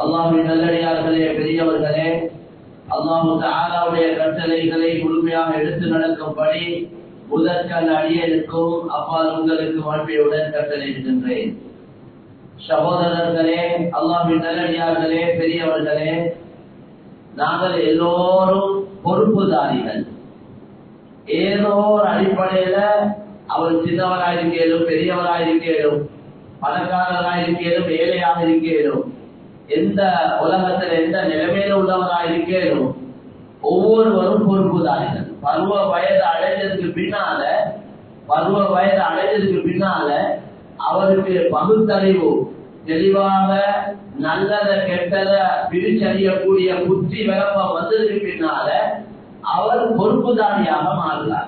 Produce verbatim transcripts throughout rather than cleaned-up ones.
அல்லாஹ்வின் நல்லடியார்களே, பெரியவர்களே, அல்லாஹ் தஆலாவுடைய கட்டளைகளை முழுமையாக எடுத்து நடக்கும்படி முதற்கண் அடியேனுக்கும் அப்பால் உங்களுக்கு வாழ்க்கையுடன் கட்டளையிடுகின்றேன். சகோதரர்களே, அல்லாஹ்வின் நல்லடியார்களே, பெரியவர்களே, நாங்கள் எல்லோரும் பொறுப்புதாரிகள். ஏதோ ஒரு அடிப்படையில அவர் சின்னவராயிருக்கேனும், பெரியவராயிருக்கேனும், பணக்காரராயிருக்கேனும், ஏழையாக இருக்கேனும், எந்த உலகத்தில் எந்த நிலைமையில உள்ளவராயிருக்கேனும், ஒவ்வொருவரும் பொறுப்புதாரிகள். பருவ வயது அடைஞ்சதுக்கு பின்னால பருவ வயது அடைஞ்சதுக்கு பின்னால அவருக்கு பகுத்தறிவு தெளிவாக நல்லத கெட்டத பிரிச்சறியக்கூடிய புத்தி விளப்பம் வந்ததுக்கு பின்னால அவர் பொறுப்புதாரியாக மாறுகிறார்.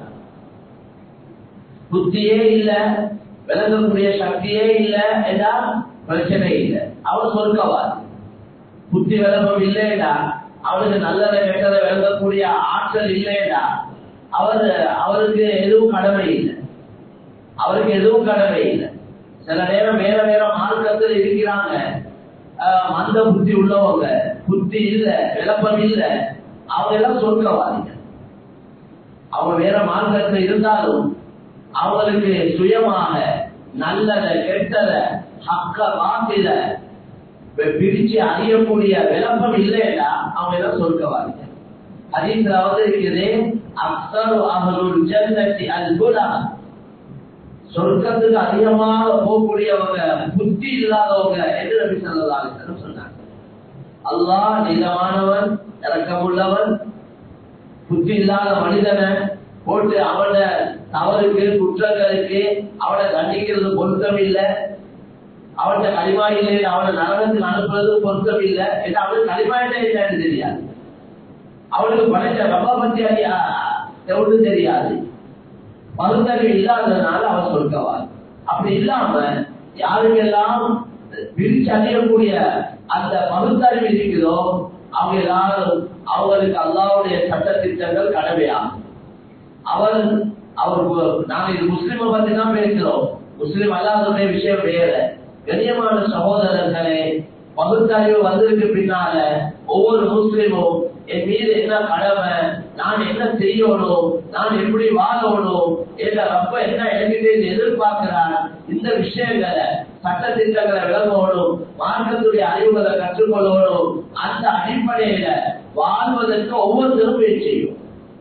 புத்தியே இல்ல, விளங்கக்கூடிய சக்தியே இல்ல என்றால் பிரச்சனை இல்லை, அவர் சொர்க்கவார். புத்தி விளப்பம் இல்லைடா, அவருக்கு நல்லத கெட்டத விளங்கக்கூடிய ஆற்றல் இல்லைடா, அவர் அவருக்கு எதுவும் கடமை இல்லை, அவருக்கு எதுவும் கடமை இல்லை. சில நேரம் வேற வேற மார்க்கத்தில் இருக்கிறாங்க, மந்த புத்தி உள்ளவங்க, புத்தி இல்ல, விளப்பம் இல்ல, அவங்க எல்லாம் சொர்க்கவாதிகள். அவங்க வேற மார்க்கத்தில் இருந்தாலும் அவங்களுக்கு சுயமாக நல்லத கெட்டத ஹக்க வாக்கில பிரிச்சு அறியக்கூடிய விளப்பம் இல்லைன்னா அவங்க எல்லாம் சொர்க்கவாதிகள். ஹதீஸ்ல இருக்குது, அக்ஸரு அஹ்லுல் ஜன்னத்தி அல்-குலா, சொர்க்கத்துக்கு அதிகமாக போகக்கூடியவங்க புத்தி இல்லாதவங்க என்று நபி ஸல்லல்லாஹு அலைஹி வஸல்லம் சொன்னாங்க. அல்லாஹ் நிலமானவன், இரக்கமுள்ளவன். புத்தி இல்லாத மனிதனை போட்டு அவன தவறுக்கு குற்றங்களுக்கு அவனை தண்டிக்கிறது பொருத்தம் இல்லை, அவன களிமாயிலே அவனை நரகத்துக்கு அனுப்புறது பொருத்தம் இல்லை என்று அவனுக்கு களிமாயிலே இல்லைன்னு தெரியாது, அவனுக்கு படைச்ச ரப்ப பத்தி எவ்வளவு தெரியாது. பகுத்தறிவு இல்லாததுனால அவன் சொல்லுவார். அப்படி இல்லாம யாருக்கெல்லாம் பிரிச்சு அறியக்கூடிய அந்த பகுத்தறிவு இருக்குதோ அவங்க எல்லாரும் அவங்களுக்கு அல்லாஹ்வுடைய சட்ட திட்டங்கள் கடமையாகும். அவர் அவர் நாங்க இது முஸ்லிமை பத்தி தான் பேசுறோம், முஸ்லிம் அல்லாதவருடைய விஷயம் வேற. கண்ணியமான சகோதரர்களே, பகுத்தறிவு வந்ததுக்கு பின்னால ஒவ்வொரு முஸ்லிமும் என் மீது என்ன கடமை, நான் என்ன செய்யணும், நான் எப்படி வாழணும், என்ற ரப்ப என்ன என்கிட்ட எதிர்பார்க்கிறார், இந்த விஷயங்களை சட்ட திட்டங்களை விளங்கணும், மார்க்கத்துடைய அறிவுகளை கற்றுக்கொள்ளணும். அந்த அடிப்படையில வாழ்வதற்கு ஒவ்வொருத்தரும் முயற்சி செய்யும்.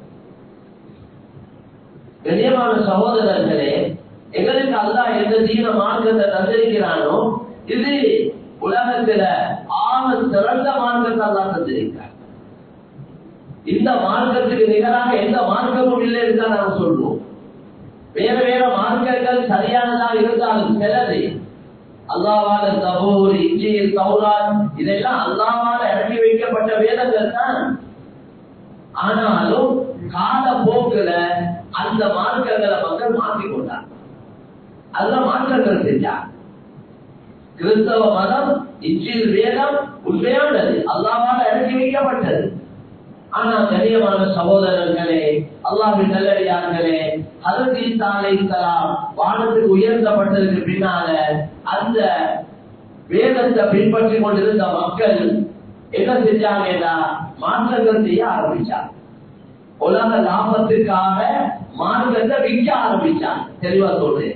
கண்ணியமான சகோதரர்களே, எங்களுக்கு அல்லாஹ் எந்த தீன மார்க்கத்தை தந்திருக்கிறானோ இது உலகத்துல ஆக சிறந்த மார்க்கத்தை அல்லாஹ் தந்திருக்கிறார். இந்த மார்க்கத்துக்கு நிகராக எந்த மார்க்கமும் இல்லை என்று தான் நாங்கள் சொல்றோம். வேற வேற மார்க்கங்கள் சரியானதா இருந்தாலும் சிலது அல்லாஹ்வால தபூர், இன்ஜீல், தௌராத் இதெல்லாம் அல்லாஹ்வால இறக்கி வைக்கப்பட்ட வேதங்கள் தான். ஆனாலும் கால போக்குல அந்த மார்க்கங்களை மக்கள் மாற்றிக் கொண்டார், அதுல மாற்றங்கள் செஞ்சார். கிறிஸ்தவ மதம், இன்ஜீல் வேதம் உண்மையானது, அல்லாஹ்வால இறக்கி வைக்கப்பட்டது. ஆனா கண்ணியமான சகோதரர்களே, அல்லாஹ்வின் நல்லடியார்களே, ஹஜ்ரத் ஈசா அலைஹிஸ்ஸலாம் வானத்துக்கு உயர்த்தப்பட்டதற்கு பின்னால அந்த வேதத்தை பின்பற்றி கொண்டிருந்த மக்கள் என்ன செஞ்சாங்கன்னா மாற்றங்கள் செய்ய ஆரம்பிச்சாங்க. உலக லாபத்துக்காக மார்க்கத்தை விற்க ஆரம்பிச்சாங்க. தெளிவா சொல்றேன்,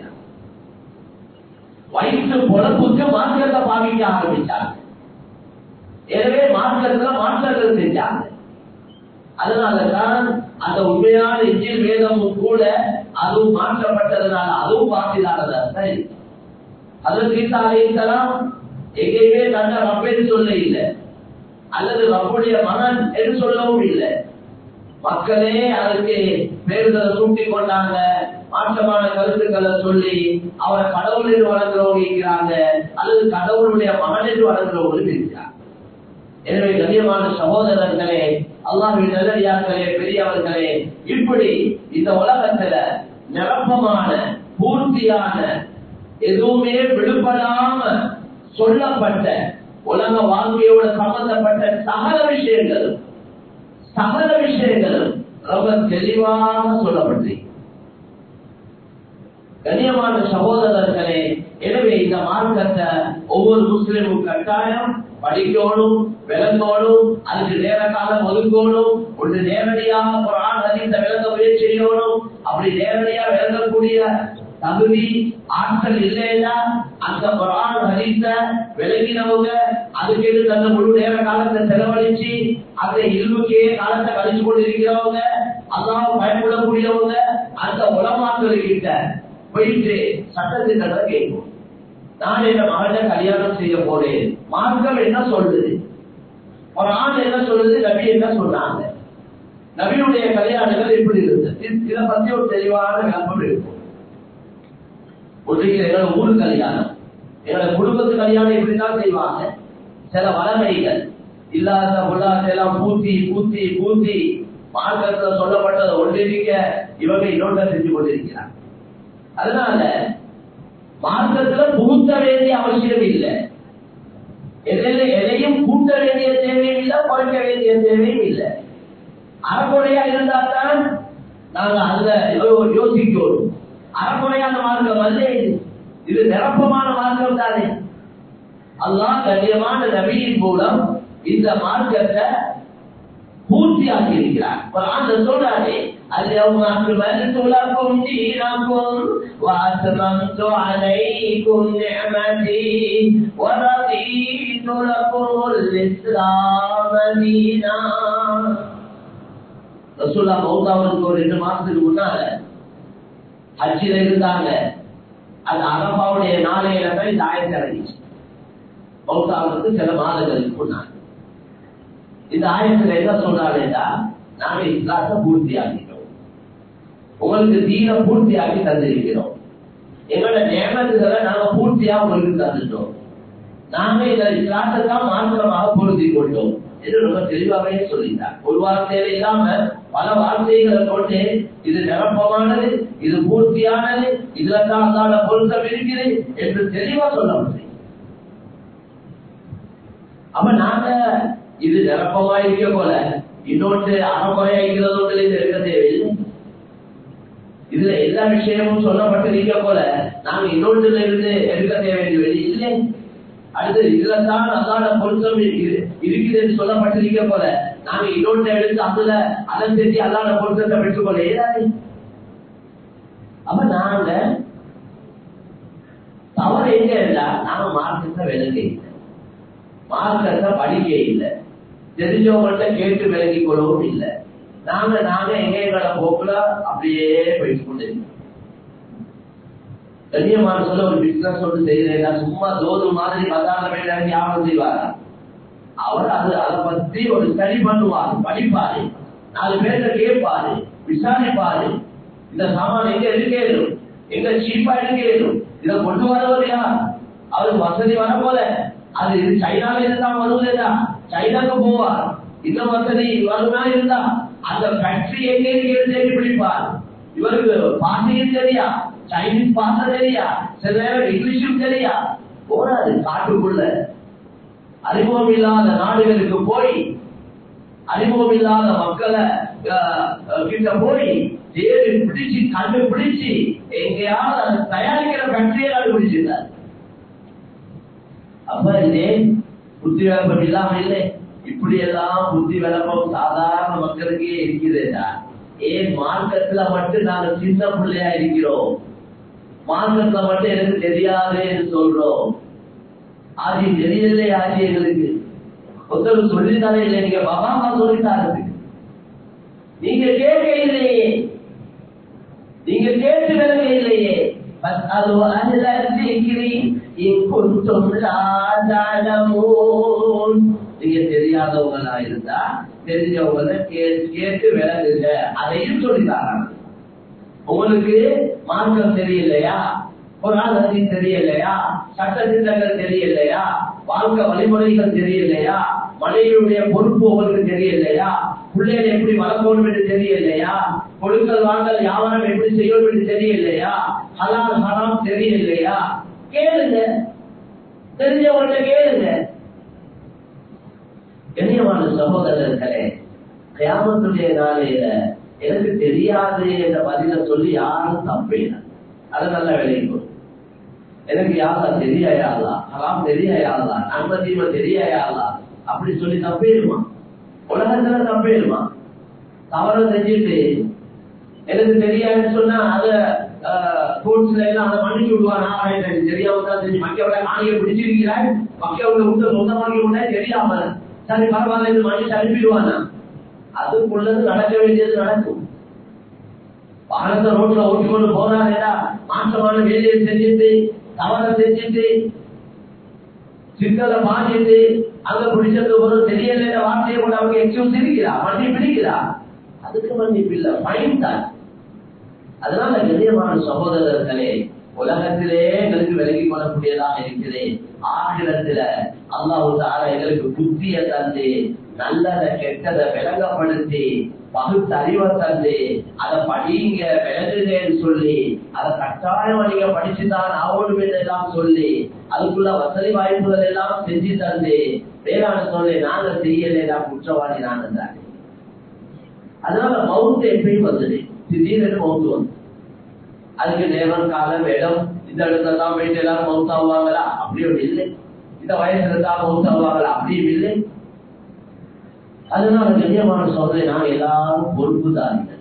வயிற்று பொழப்புக்கு மார்க்கத்தை பாவிக்க ஆரம்பிச்சாங்க. எனவே மார்க்கத்துல மாற்றங்கள் செஞ்சாங்க. அதனாலதான் அந்த உண்மையான இன்ஜீல் வேதமும் கூட அதுவும் மாற்றப்பட்டதுனால அதுவும் பாசிலானதான். ஹஜ்ரத் ஈசா அலைஹிஸ்ஸலாம் எங்கேயுமே தன்னை ரப்பென்று சொல்ல இல்லை, அல்லது ரப்புடைய மகன் என்று சொல்லவும் இல்லை. மக்களே அதுக்கு பேர்களை சூட்டிக் கொண்டாங்க, மாற்றமான கருத்துக்களை சொல்லி அவரை கடவுள் என்று வளர்க்கிறவங்க இருக்கிறாங்க, அல்லது கடவுளுடைய மகன் என்று வளர்க்கிறவங்களும் இருக்கிறாங்க. எனவே கண்ணியமான சகோதரர்களே, அல்லாஹ்வின் நல்லடியார்களே, பெரியவர்களே, இப்படி இந்த உலகத்துல நிரப்பமான பூர்த்தியான எதுவுமே விடுபடாம சொல்லப்பட்ட உலக வாழ்க்கையோட சம்பந்தப்பட்ட சகல விஷயங்கள் சகல விஷயங்களும் ரொம்ப தெளிவாக சொல்லப்பட்டு கண்ணியமான சகோதரர்களே, எனவே இந்த மார்க்கத்தை ஒவ்வொரு முஸ்லிமும் கட்டாயம் படிக்கணும், விளங்கணும், அதுக்கு நேர காலம் ஒதுக்கணும். ஒன்று நேரடியாக குர்ஆன் ஹதீஸை விளங்க முயற்சி செய்யணும். அப்படி நேரடியா விளங்கக்கூடிய தகுதி ஆற்றல் இல்லையா அந்த குர்ஆன் ஹதீஸை விளங்கினவங்க அதுக்கு தந்த முழு நேர காலத்தை செலவழிச்சு அந்த இல்முக்கே காலத்தை கழிச்சு கொண்டு இருக்கிறவங்க அல்லாஹ் பயப்படக்கூடியவங்க அந்த உலமாக்களுக்கிட்ட போயிட்டு சட்டத்திட்டத்தை கேட்கும். நான் என் மகனை கல்யாணம் செய்ய போறேன், மார்க்கம் என்ன சொல்லுது, ஒரு ஆண் என்ன சொல்லுது, நபி என்ன சொன்னாங்க, நபியுடைய கல்யாணங்கள் எப்படி இருந்தது, இதை பத்தி ஒரு தெளிவான விளக்கம் இருக்கும். ஒன்றைக்கு எங்களோட ஊரு கல்யாணம், எங்களோட குடும்பத்து கல்யாணம் இப்படித்தான் செய்வாங்க. சில வளமைகள் இல்லாத பொல்லாத எல்லாம் பூத்தி பூத்தி பூத்தி மார்க்கத்தில் சொல்லப்பட்டதை ஒன்றிருக்க இவங்க இன்னொன்றை செஞ்சு கொண்டிருக்கிறார். அதனால மார்க்கத்துல புகுத்த வேண்டிய அவசியம் இல்லை, எதையும் கூட்ட வேண்டிய தேவையும் இல்லை, குறைக்க வேண்டிய தேவையும் இல்லை. அறக்குறையா இருந்தால்தான் நாங்க அதுல யோசிக்கணும். அறக்குறையான மார்க்கம் அல்ல இது, இது நிரப்பமான மார்க்கம் தானே. அல்லாஹ் கண்ணியமான நபியின் மூலம் இந்த மார்க்கத்தை பூர்த்தியாக்கி இருக்கிறார். சொல்றாரு اليوم أكملت لكم دينكم وأتممت عليكم نعمتي ورضيت لكم الإسلام دينا. ரசூலுல்லாஹ் மௌத்தாவுக்கு ஒரு ரெண்டு மாசத்துக்கு முன்னால ஹஜ்ஜில இருந்தாங்க. அது அரபாவுடைய நாளையில தான் இந்த ஆயத்து இறங்கிச்சு. மௌத்தாவுக்கு சில மாதங்களுக்கு முன்னால இந்த ஆயத்துல என்ன சொல்றாருன்னா, நாங்க இஸ்லாத்தை பூர்த்தியாக்கிட்டோம், உங்களுக்கு தீன பூர்த்தியாக்கி தந்திருக்கிறோம், எங்களோட நியமத்துகளை நாங்க பூர்த்தியா உங்களுக்கு தந்துட்டோம், நாங்க இந்த இஸ்லாத்தை தான் மாத்திரமாக பொருத்தி கொண்டோம் என்று ரொம்ப தெளிவாகவே சொல்லிட்டார். ஒரு வார்த்தையில இல்லாம பல வார்த்தைகளை கொண்டு இது நிரப்பமானது, இது பூர்த்தியானது, இதுல தான் அல்லாஹ்வுடைய பொருத்தம் இருக்குது என்று தெளிவா சொல்ல முடியும். அப்ப நாங்க இது நிரப்பமா இருக்க போல இன்னொன்று அறமுறையா இருக்கிறதோடு இருக்க தேவையில்லை. இதுல எல்லா விஷயமும் சொல்லப்பட்டிருக்க போல நாங்க இன்னொன்றுல இருந்து எடுக்க தேவையில்லை இல்லை. அடுத்து இதுல தான் அல்லாஹ்வுடைய பொருத்தம் இருக்குது என்று சொல்லப்பட்டிருக்க போல நாங்க இன்னொன்று எடுத்து அதுல அதை செஞ்சு அல்லாஹ்வுடைய பொருத்தத்தை பெற்றுக்கொள்ள இயலாது. அப்ப நாங்க தவறு எங்க இருந்தா நாங்க மார்க்கத்தை விளங்க இல்லை, மார்க்கத்தை படிக்க இல்லை, தெரிஞ்சவங்கள்ட்ட கேட்டு விலகிக் கொள்ளவும் இல்லை. நாங்க நாங்க எங்க எங்களோட போக்குல அப்படியே போயிட்டு கொண்டு கண்ணியமான சொல்ல ஒரு பிசினஸ் ஒன்று செய்யறேன் சும்மா தோது மாதிரி பதார்த்த வேண்டாம் யாரும் செய்வாரா? அவர் அது அதை பத்தி ஒரு ஸ்டடி பண்ணுவாரு, படிப்பாரு, நாலு பேர்த்த கேட்பாரு, விசாரிப்பாரு. இந்த சாமான் எங்க எடுக்கணும், எங்க சீப்பா எடுக்கணும், இதை கொண்டு வரவர் யார், அவருக்கு வசதி வர போல அது சைனால இருந்தா வருவதா சைனாக்கு போவார், இந்த வசதி வருமா இருந்தா அந்த ஃபேக்டரி எங்க தேடி பிடிப்பார். இவருக்கு பாஷையும் தெரியா, சைனீஸ் பாஷை தெரியா, சில நேரம் இங்கிலீஷும் தெரியா, போறாரு காட்டுக்குள்ள அறிமுகம் இல்லாத நாடுகளுக்கு போய் அறிமுகம் இல்லாத மக்களை கிட்ட போய் தேடி பிடிச்சு கண்டுபிடிச்சு எங்கேயாவது தயாரிக்கிற ஃபேக்டரியை கண்டுபிடிச்சிருந்தார். அப்ப இதே புத்தி விளப்பம் இல்லாம இல்லை, இப்படி எல்லாம் புத்தி விளப்பம் சாதாரண மக்களுக்கே இருக்கிறதா? ஏன் மார்க்கத்துல மட்டும் நாங்க சின்ன பிள்ளையா இருக்கிறோம், மார்க்கத்துல மட்டும் எனக்கு தெரியாது என்று சொல்றோம். ஆஜி தெரியலை, ஆஜி எங்களுக்கு ஒருத்தர் சொல்லித்தானே இல்லை, நீங்க பாபா சொல்லித்தாரு, நீங்க கேட்க இல்லையே, நீங்க கேட்டு விளங்க இல்லையே. நீங்க தெரியாதவங்களா இருந்தா தெரிஞ்சவங்கள கேட்டு விளங்குங்க, அதையும் சொல்லித்தாராங்க. உங்களுக்கு மார்க்கம் தெரியலையா, பொருளாதார தெரியலையா, சட்ட திட்டங்கள் தெரியலையா, வாழ்க்கை வழிமுறைகள் தெரியலையா, மனைவியுடைய பொறுப்பு உங்களுக்கு தெரியலையா, பிள்ளைகளை எப்படி வளர்க்கணும் என்று தெரியலையா, கொடுக்கல் வாங்கல் வியாபாரம் எப்படி செய்யணும் என்று தெரியலையா, ஹலால் ஹராம் தெரியலையா, கேளுங்க, தெரிஞ்சவங்கள்ட்ட கேளுங்க. கண்ணியமான சகோதரர்களே, கியாமத்துடைய நாளையில எனக்கு தெரியாது என்ற பதில சொல்லி யாரும் தப்பேன, அது நல்ல விளையும். எனக்கு யாரெல்லாம் தெரியாயாளா, ஹராம் தெரியாயாளா, நன்மை தீமை தெரியாயாளா அப்படி சொல்லி தப்பேருமா? உலகத்துல தப்பேருமா? தவறு செஞ்சுட்டு எனக்கு தெரியாதுன்னு சொன்னா அத கோர்ட்ஸ்ல எல்லாம் அதை மன்னிச்சு விடுவானா? தெரியாம தான் செஞ்சு மக்களோட காணியை பிடிச்சிருக்கிறாய், மக்களோட உள்ள சொந்தமாகி உடனே தெரியாம சரி பரவாயில்ல மனுஷன் அனுப்பிடுவானா? அதுக்குள்ளது நடக்க வேண்டியது நடக்கும். வாகனத்தை ரோட்ல ஓட்டி கொண்டு போறாரா, மாற்றமான வேலையை செஞ்சுட்டு தவறை செஞ்சுட்டு சிக்கலை பாஞ்சிட்டு அங்க பிடிச்சது ஒரு தெரியல வார்த்தையை கூட அவங்க எக்ஸ்கியூஸ் இருக்கிறா, மன்னிப்பு இருக்கிறா. அதுக்கு மன்னிப்பு இல்ல, ஃபைன் தான். அதனால கண்ணியமான சகோதரர்களே, உலகத்திலே எங்களுக்கு விலகி கொள்ளக்கூடியதாக இருக்கிறேன். ஆகிரத்துல அல்லாஹ் தஆலா எங்களுக்கு புத்திய தந்து நல்லதை கெட்டதை விளங்கப்படுத்தி பகுத்தறிவை தந்து அதை படிங்க விளங்குதேன்னு சொல்லி அதை கட்டாயம் நீங்க படிச்சுதான் ஆகணும் என்றெல்லாம் சொல்லி அதுக்குள்ள வசதி வாய்ப்புகள் எல்லாம் செஞ்சு தந்து வேளாண் சொல்லி நாங்க செய்யல குற்றவாளி நான் தான். அதனால மவுத்து எப்பயும் வந்தது, திடீரென்று மவுத்து வந்து அதுக்கு நேரம் காலம் இடம் இந்த இடத்துல தான் போயிட்டு எல்லாரும் மவுத்தாவாங்களா அப்படியும் இல்லை, இந்த வயசுல தான் மவுத்தாவாங்களா அப்படியும் இல்லை. அதனால கண்ணியமான சொல்றதை நாங்க எல்லாரும் பொறுப்புதாரிகள்.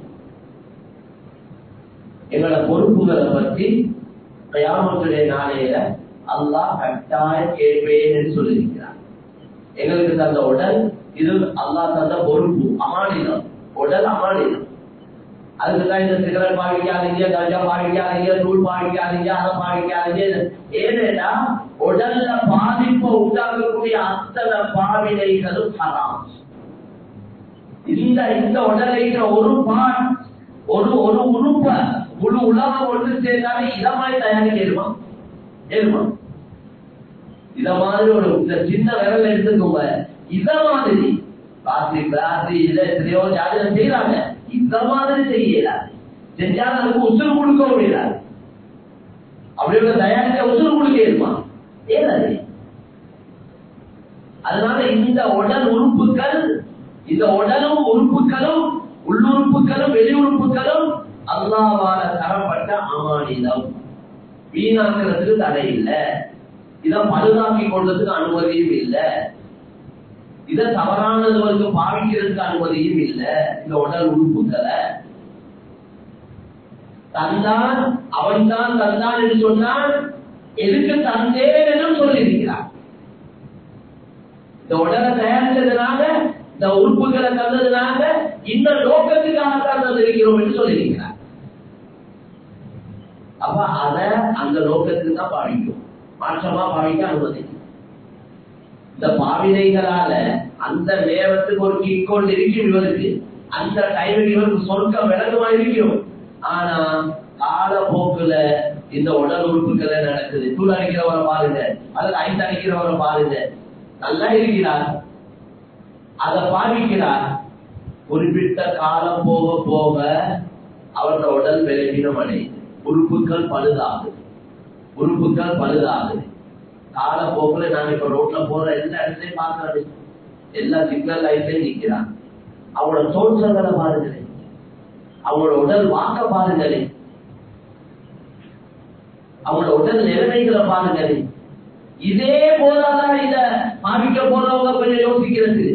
எங்களோட பொறுப்புகளை பற்றி கியாமத்துடைய நாளையில அல்லாஹ் கட்டாய கேட்பேன் சொல்லியிருக்கிறார். எங்களுக்கு தந்த உடல் இது அல்லாஹ் தந்த பொறுப்பு, அமானிதம். உடல் அமானிதம். அதுக்குதான் இந்த சிகரெட் பாவிக்காதீங்க, கஞ்சா பாவிக்காதீங்க, தூள் பாவிக்காதீங்க, அதை பாவிக்காதீங்க. ஏனென்றா உடல்ல பாதிப்பை உண்டாக்கக்கூடிய அத்தனை பாவினைகளும் ஹராம். இந்த இந்த உடலைக்கிற ஒரு பாட் ஒரு ஒரு உறுப்ப முழு உலகம் ஒன்று சேர்ந்தாலே இத மாதிரி தயாரிக்க ஏறுமா ஏறுமா இத மாதிரி ஒரு இந்த சின்ன விரல் எடுத்துக்கோங்க, இத மாதிரி ராத்திரி ராத்திரி இதை எத்தனையோ ஜாதியம் செய்யறாங்க, இந்த மாதிரி செய்யல செஞ்சாலும் அதுக்கு உசுறு கொடுக்க முடியாது. அப்படி ஒரு தயாரிக்க உசுறு கொடுக்க ஏறுமா ஏறாது. அதனால இந்த உடல் உறுப்புகள், இந்த உடலும் உறுப்புகளும் உள்ளுறுப்புகளும் வெளி உறுப்புகளும் அல்லாஹ்வால தரப்பட்ட அமானிதம். வீணாக்குறதுக்கு தடை இல்லை, இதை பழுதாக்கி கொள்றதுக்கு அனுமதியும் இல்லை, இதை தவறானவருக்கு பாவிக்கிறதுக்கு அனுமதியும் இல்லை. இந்த உடல் உறுப்புகளை தந்தான் அவன் தான் தந்தான் என்று சொன்னால் எதுக்கு தந்தேன் என்று சொல்லியிருக்கிறார். இந்த உடலை தயாரித்ததுனால, இந்த உறுப்புகளை தந்ததுனால இந்த நோக்கத்துக்காக தான் தந்திருக்கிறோம் என்று சொல்லியிருக்கிறார். அப்ப அத அந்த நோக்கத்துக்கு தான் பாவிக்கும், மாற்றமா பாவிக்க அனுமதி. இந்த பாவினைகளால அந்த நேரத்துக்கு ஒரு கிக்கொண்டு இருக்கும் இவருக்கு, அந்த டைமுக்கு இவருக்கு சொர்க்கம் விளக்கமா இருக்கும். ஆனா காலப்போக்குல இந்த உடல் உறுப்புகளை நடக்குது. தூள் அடிக்கிறவரை பாருங்க, அல்லது ஐந்து அடிக்கிறவரை பாருங்க, நல்லா இருக்கிறார், அதை பாவிக்கிறார். குறிப்பிட்ட காலம் போக போக அவரோட உடல் விளைவினம் அடையுது, உறுப்புகள் பழுதாகுது, உறுப்புகள் பழுதாகுது. காலப்போக்கில் நாங்க இப்ப ரோட்ல போற எல்லா இடத்துலயும் பாக்குறது, எல்லா சிக்னல் லைட்லயும் நிக்கிறான். அவங்களோட தோற்றங்களை பாருங்களேன், அவங்களோட உடல் வாக்க பாருங்களேன், அவங்களோட உடல் நிலைமைகளை பாருங்களேன். இதே போதாதான் இத பாவிக்க போறவங்க கொஞ்சம் யோசிக்கிறது.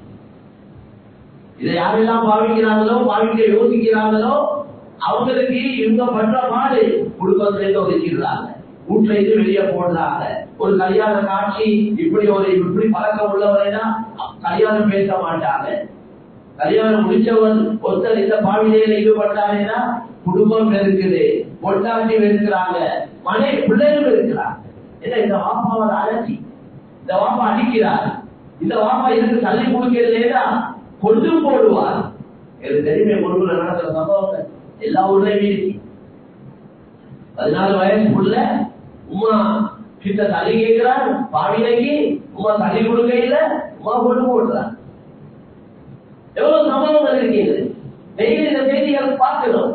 இதை யாரெல்லாம் பாவிக்கிறாங்களோ, பாவிக்க யோசிக்கிறாங்களோ அவங்களுக்கு இவங்க பண்ற பாடு குடும்பத்திலேருந்து ஒதுக்கிடுறாங்க, வீட்டுல இருந்து வெளியே போடுறாங்க. ஒரு கல்யாண காட்சி இப்படி ஒரு இப்படி பழக்கம் உள்ளவரைனா கல்யாணம் பேச மாட்டாங்க. கல்யாணம் முடிச்சவன் ஒருத்தர் இந்த பாவிலையில ஈடுபட்டாங்கன்னா குடும்பம் இருக்குது, பொட்டாட்டி இருக்கிறாங்க, மனை பிள்ளைகள் இருக்கிறாங்க. ஏன்னா இந்த வாப்பாவோட அலட்சி, இந்த வாப்பா அடிக்கிறார், இந்த வாப்பா இதுக்கு தள்ளி கொடுக்கிறதேடா கொண்டு போடுவார். எனக்கு தெரியுமே பொருள் நடக்கிற சம்பவங்கள் எல்லா ஊர்லயும் இருக்கு. பதினாலு வயசுக்குள்ள உமா கிட்ட தள்ளி கேட்கிறார், பாவிலைக்கு உமா தள்ளி கொடுக்க இல்ல, உமா கொண்டு போடுறார். எவ்வளவு சம்பவங்கள் இருக்கிறது, டெய்லி இந்த செய்திகள் பார்க்கணும்.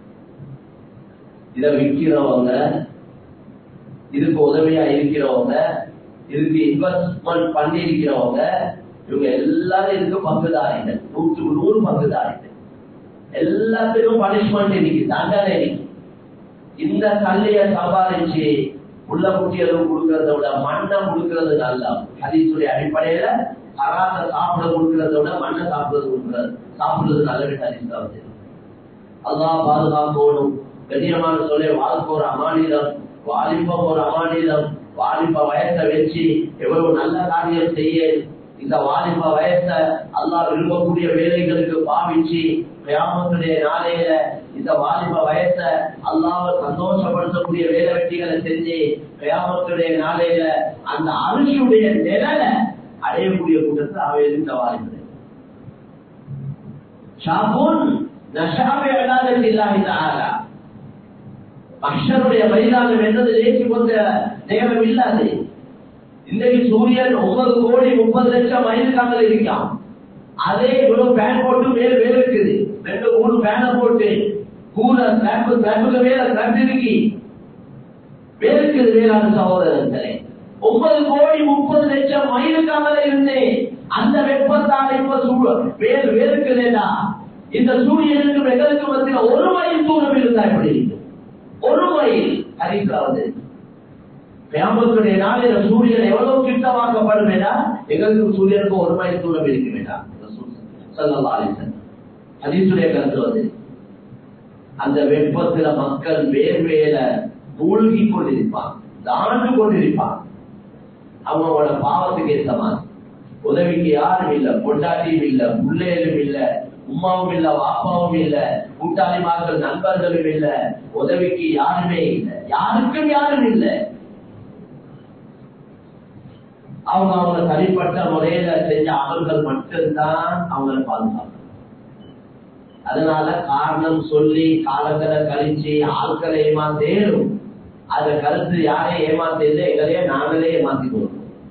இதை விற்கிறவங்க, இதுக்கு உதவியா இருக்கிறவங்க, இதுக்கு இன்வெஸ்ட்மெண்ட் பண்ணி இருக்கிறவங்க, இவங்க எல்லாரும் இதுக்கு பங்குதாரிகள், நூற்றுக்கு நூறு பங்குதாரிகள். எல்லாத்துக்கும் பனிஷ்மெண்ட் இன்னைக்கு, தண்டனை இன்னைக்கு. இந்த தள்ளிய சம்பாதிச்சு உள்ள குட்டி எதுவும் கொடுக்கறத விட மண்ணை கொடுக்கறது நல்லா. ஹதீஸுடைய அடிப்படையில ஹராத்த சாப்பிட கொடுக்கறத விட மண்ணை சாப்பிடுறது கொடுக்கறது சாப்பிடுறது நல்லது. ஹதீஸ் வந்து அல்லாஹ் பாதுகாக்கணும். கண்ணியமான சொல்ல வாழ்க்கை ஒரு அமானிதம், வாலிபம் ஒரு அமானிதம். வாலிப வயசை வச்சு எவ்வளவு நல்ல காரியம் செய்ய இந்த வாலிப வயசை அல்லாஹ் விரும்பக்கூடிய வேலைகளுக்கு பாவிச்சு கியாமத்துடைய நாளையில இந்த வாலிப வயசை அல்லாஹ்வை சந்தோஷப்படுத்தக்கூடிய வேலை வெட்டிகளை செஞ்சு கியாமத்துடைய நாளையில அந்த அரிசியுடைய நிழலை அடையக்கூடிய கூட்டத்தை அவை இந்த வாலிபது ஷாபுன் நஷாபி இபாதத்தி அல்லாஹ் தஆலா. மஹ்ஷருடைய மைதானம் என்பது லேசி கொண்ட நேரம் இல்லாது. இன்றைக்கு சூரியன் ஒன்பது கோடி முப்பது லட்சம் மைலுக்காமல் இருக்கான். அதே இவ்வளவு பேன் போட்டு மேல் வேலை இருக்குது. ரெண்டு மூணு பேனை போட்டு கூட மேல கண்டிருக்கி வேலுக்குது. வேளாண் சகோதரர்களே, ஒன்பது கோடி முப்பது லட்சம் மைலுக்காமல் இருந்தேன். அந்த வெப்பத்தால் இப்ப வேல் வேலுக்குதேடா. இந்த சூரியனுக்கு எங்களுக்கு மத்தியில் ஒரு மைல் தூரம் இருந்தா எப்படி இருக்கு? ஒரு மைல் அறிவிக்காவது கியாமத்துடைய நாளில சூரியன் எவ்வளவு கிட்டமாக்கப்படும் வேண்டாம். எங்களுக்கு சூரியனுக்கு ஒரு மைல் தூரம் இருக்க வேண்டாம். ஸல்லல்லாஹு அலைஹி வஸல்லம் ஹதீஸுடைய கருத்து வந்து அந்த வெப்பத்துல மக்கள் வேர்வேல மூழ்கி கொண்டிருப்பான், தாண்டு கொண்டிருப்பான். அவங்களோட பாவத்துக்கு ஏற்ற மாதிரி உதவிக்கு யாரும் இல்லை, பொண்டாட்டியும் இல்லை, பிள்ளைகளும் இல்லை, உமாவும் இல்ல, வாப்பாவும் இல்ல, கூட்டாளிமார்கள் நண்பர்களும் இல்ல, உதவிக்கு யாருமே இல்லை, யாருக்கும் யாரும் இல்லை. அவங்க அவங்க தனிப்பட்ட முறையில செஞ்ச அமல்கள் மட்டும்தான் அவங்களை பாதுகாக்கும். அதனால காரணம் சொல்லி காலங்களை கழிச்சு ஆட்களை ஏமாத்தேரும். அத கருத்து யாரையும் ஏமாத்தில்லை, எங்களையே நாங்களே ஏமாத்திக்கணும்.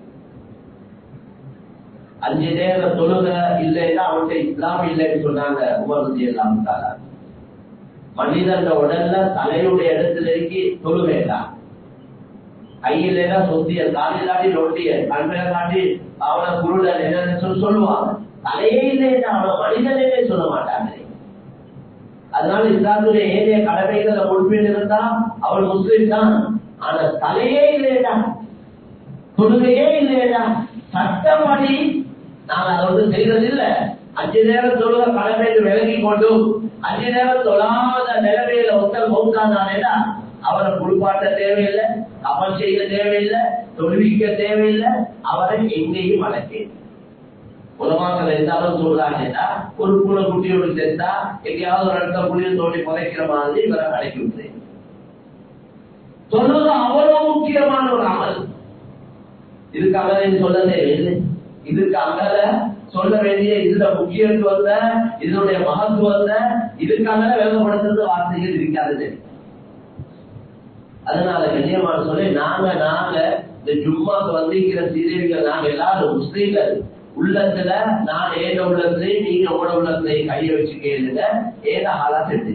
அஞ்சு நேர தொழுக இல்லைன்னா அவன்கிட்ட இஸ்லாம் இல்லைன்னு சொன்னாங்க உமர் ரலியல்லாஹு தஆலா. மனிதன் உடல்ல தலையுடைய இடத்துல இருக்கு தொழுகைதான். கையில சொத்திய காலிலாடி ரொட்டிய கண்மையை காட்டி அவனை குருடன் என்னன்னு சொல்லி சொல்லுவாங்க. தலையே இல்லைன்னா அவனை மனிதனே சொல்ல மாட்டாங்க. அதனால இஸ்லாத்துடைய ஏனைய கடமைகளை முழுமையில் இருந்தா அவள் முஸ்லிம் தான். ஆனா தலையே இல்லையா, தொழுகையே இல்லையா, சட்டப்படி நாங்க அதை வந்து செய்யறதில்லை. அஞ்சு நேரம் தொழுக கடமையை விலகி கொண்டும் அஞ்சு நேரம் தொழாத நிலைமையில ஒருத்தர் மௌத்தானானேடா அவரை குளிப்பாட்ட தேவையில்லை, கபல் செய்ய தேவையில்லை, தொழுவிக்க தேவையில்லை, அவரை எங்கேயும் அழைக்க. உலமாக்கள் இருந்தாலும் சொல்றாங்கன்னா ஒரு பூனை குட்டியோடு சேர்ந்தா எங்கேயாவது ஒரு இடத்த புளிய தோண்டி புதைக்கிற மாதிரி இவரை அழைக்கி விடுறேன். சொல்றது அவ்வளவு முக்கியமான ஒரு அமல். இதுக்கு அமலை சொல்லதே இல்லை. இதுக்கு அமல சொல்ல வேண்டிய இதுல முக்கியத்துவத்த, இதனுடைய மகத்துவத்தை இதுக்காக வேகப்படுத்துறது வார்த்தைகள் இருக்காது. அதனால கண்ணியமான சொல்லி நாங்க நாங்க இந்த ஜும்மாக்கு வந்திருக்கிற சீரியர்கள் நாங்க எல்லாரும் முஸ்லீம்கள் உள்ளத்துல நான் ஏத உள்ளத்திலையும் நீங்க உங்களோட உள்ளத்திலையும் கையை வச்சு கேளுங்க. ஏத ஆளா செஞ்சு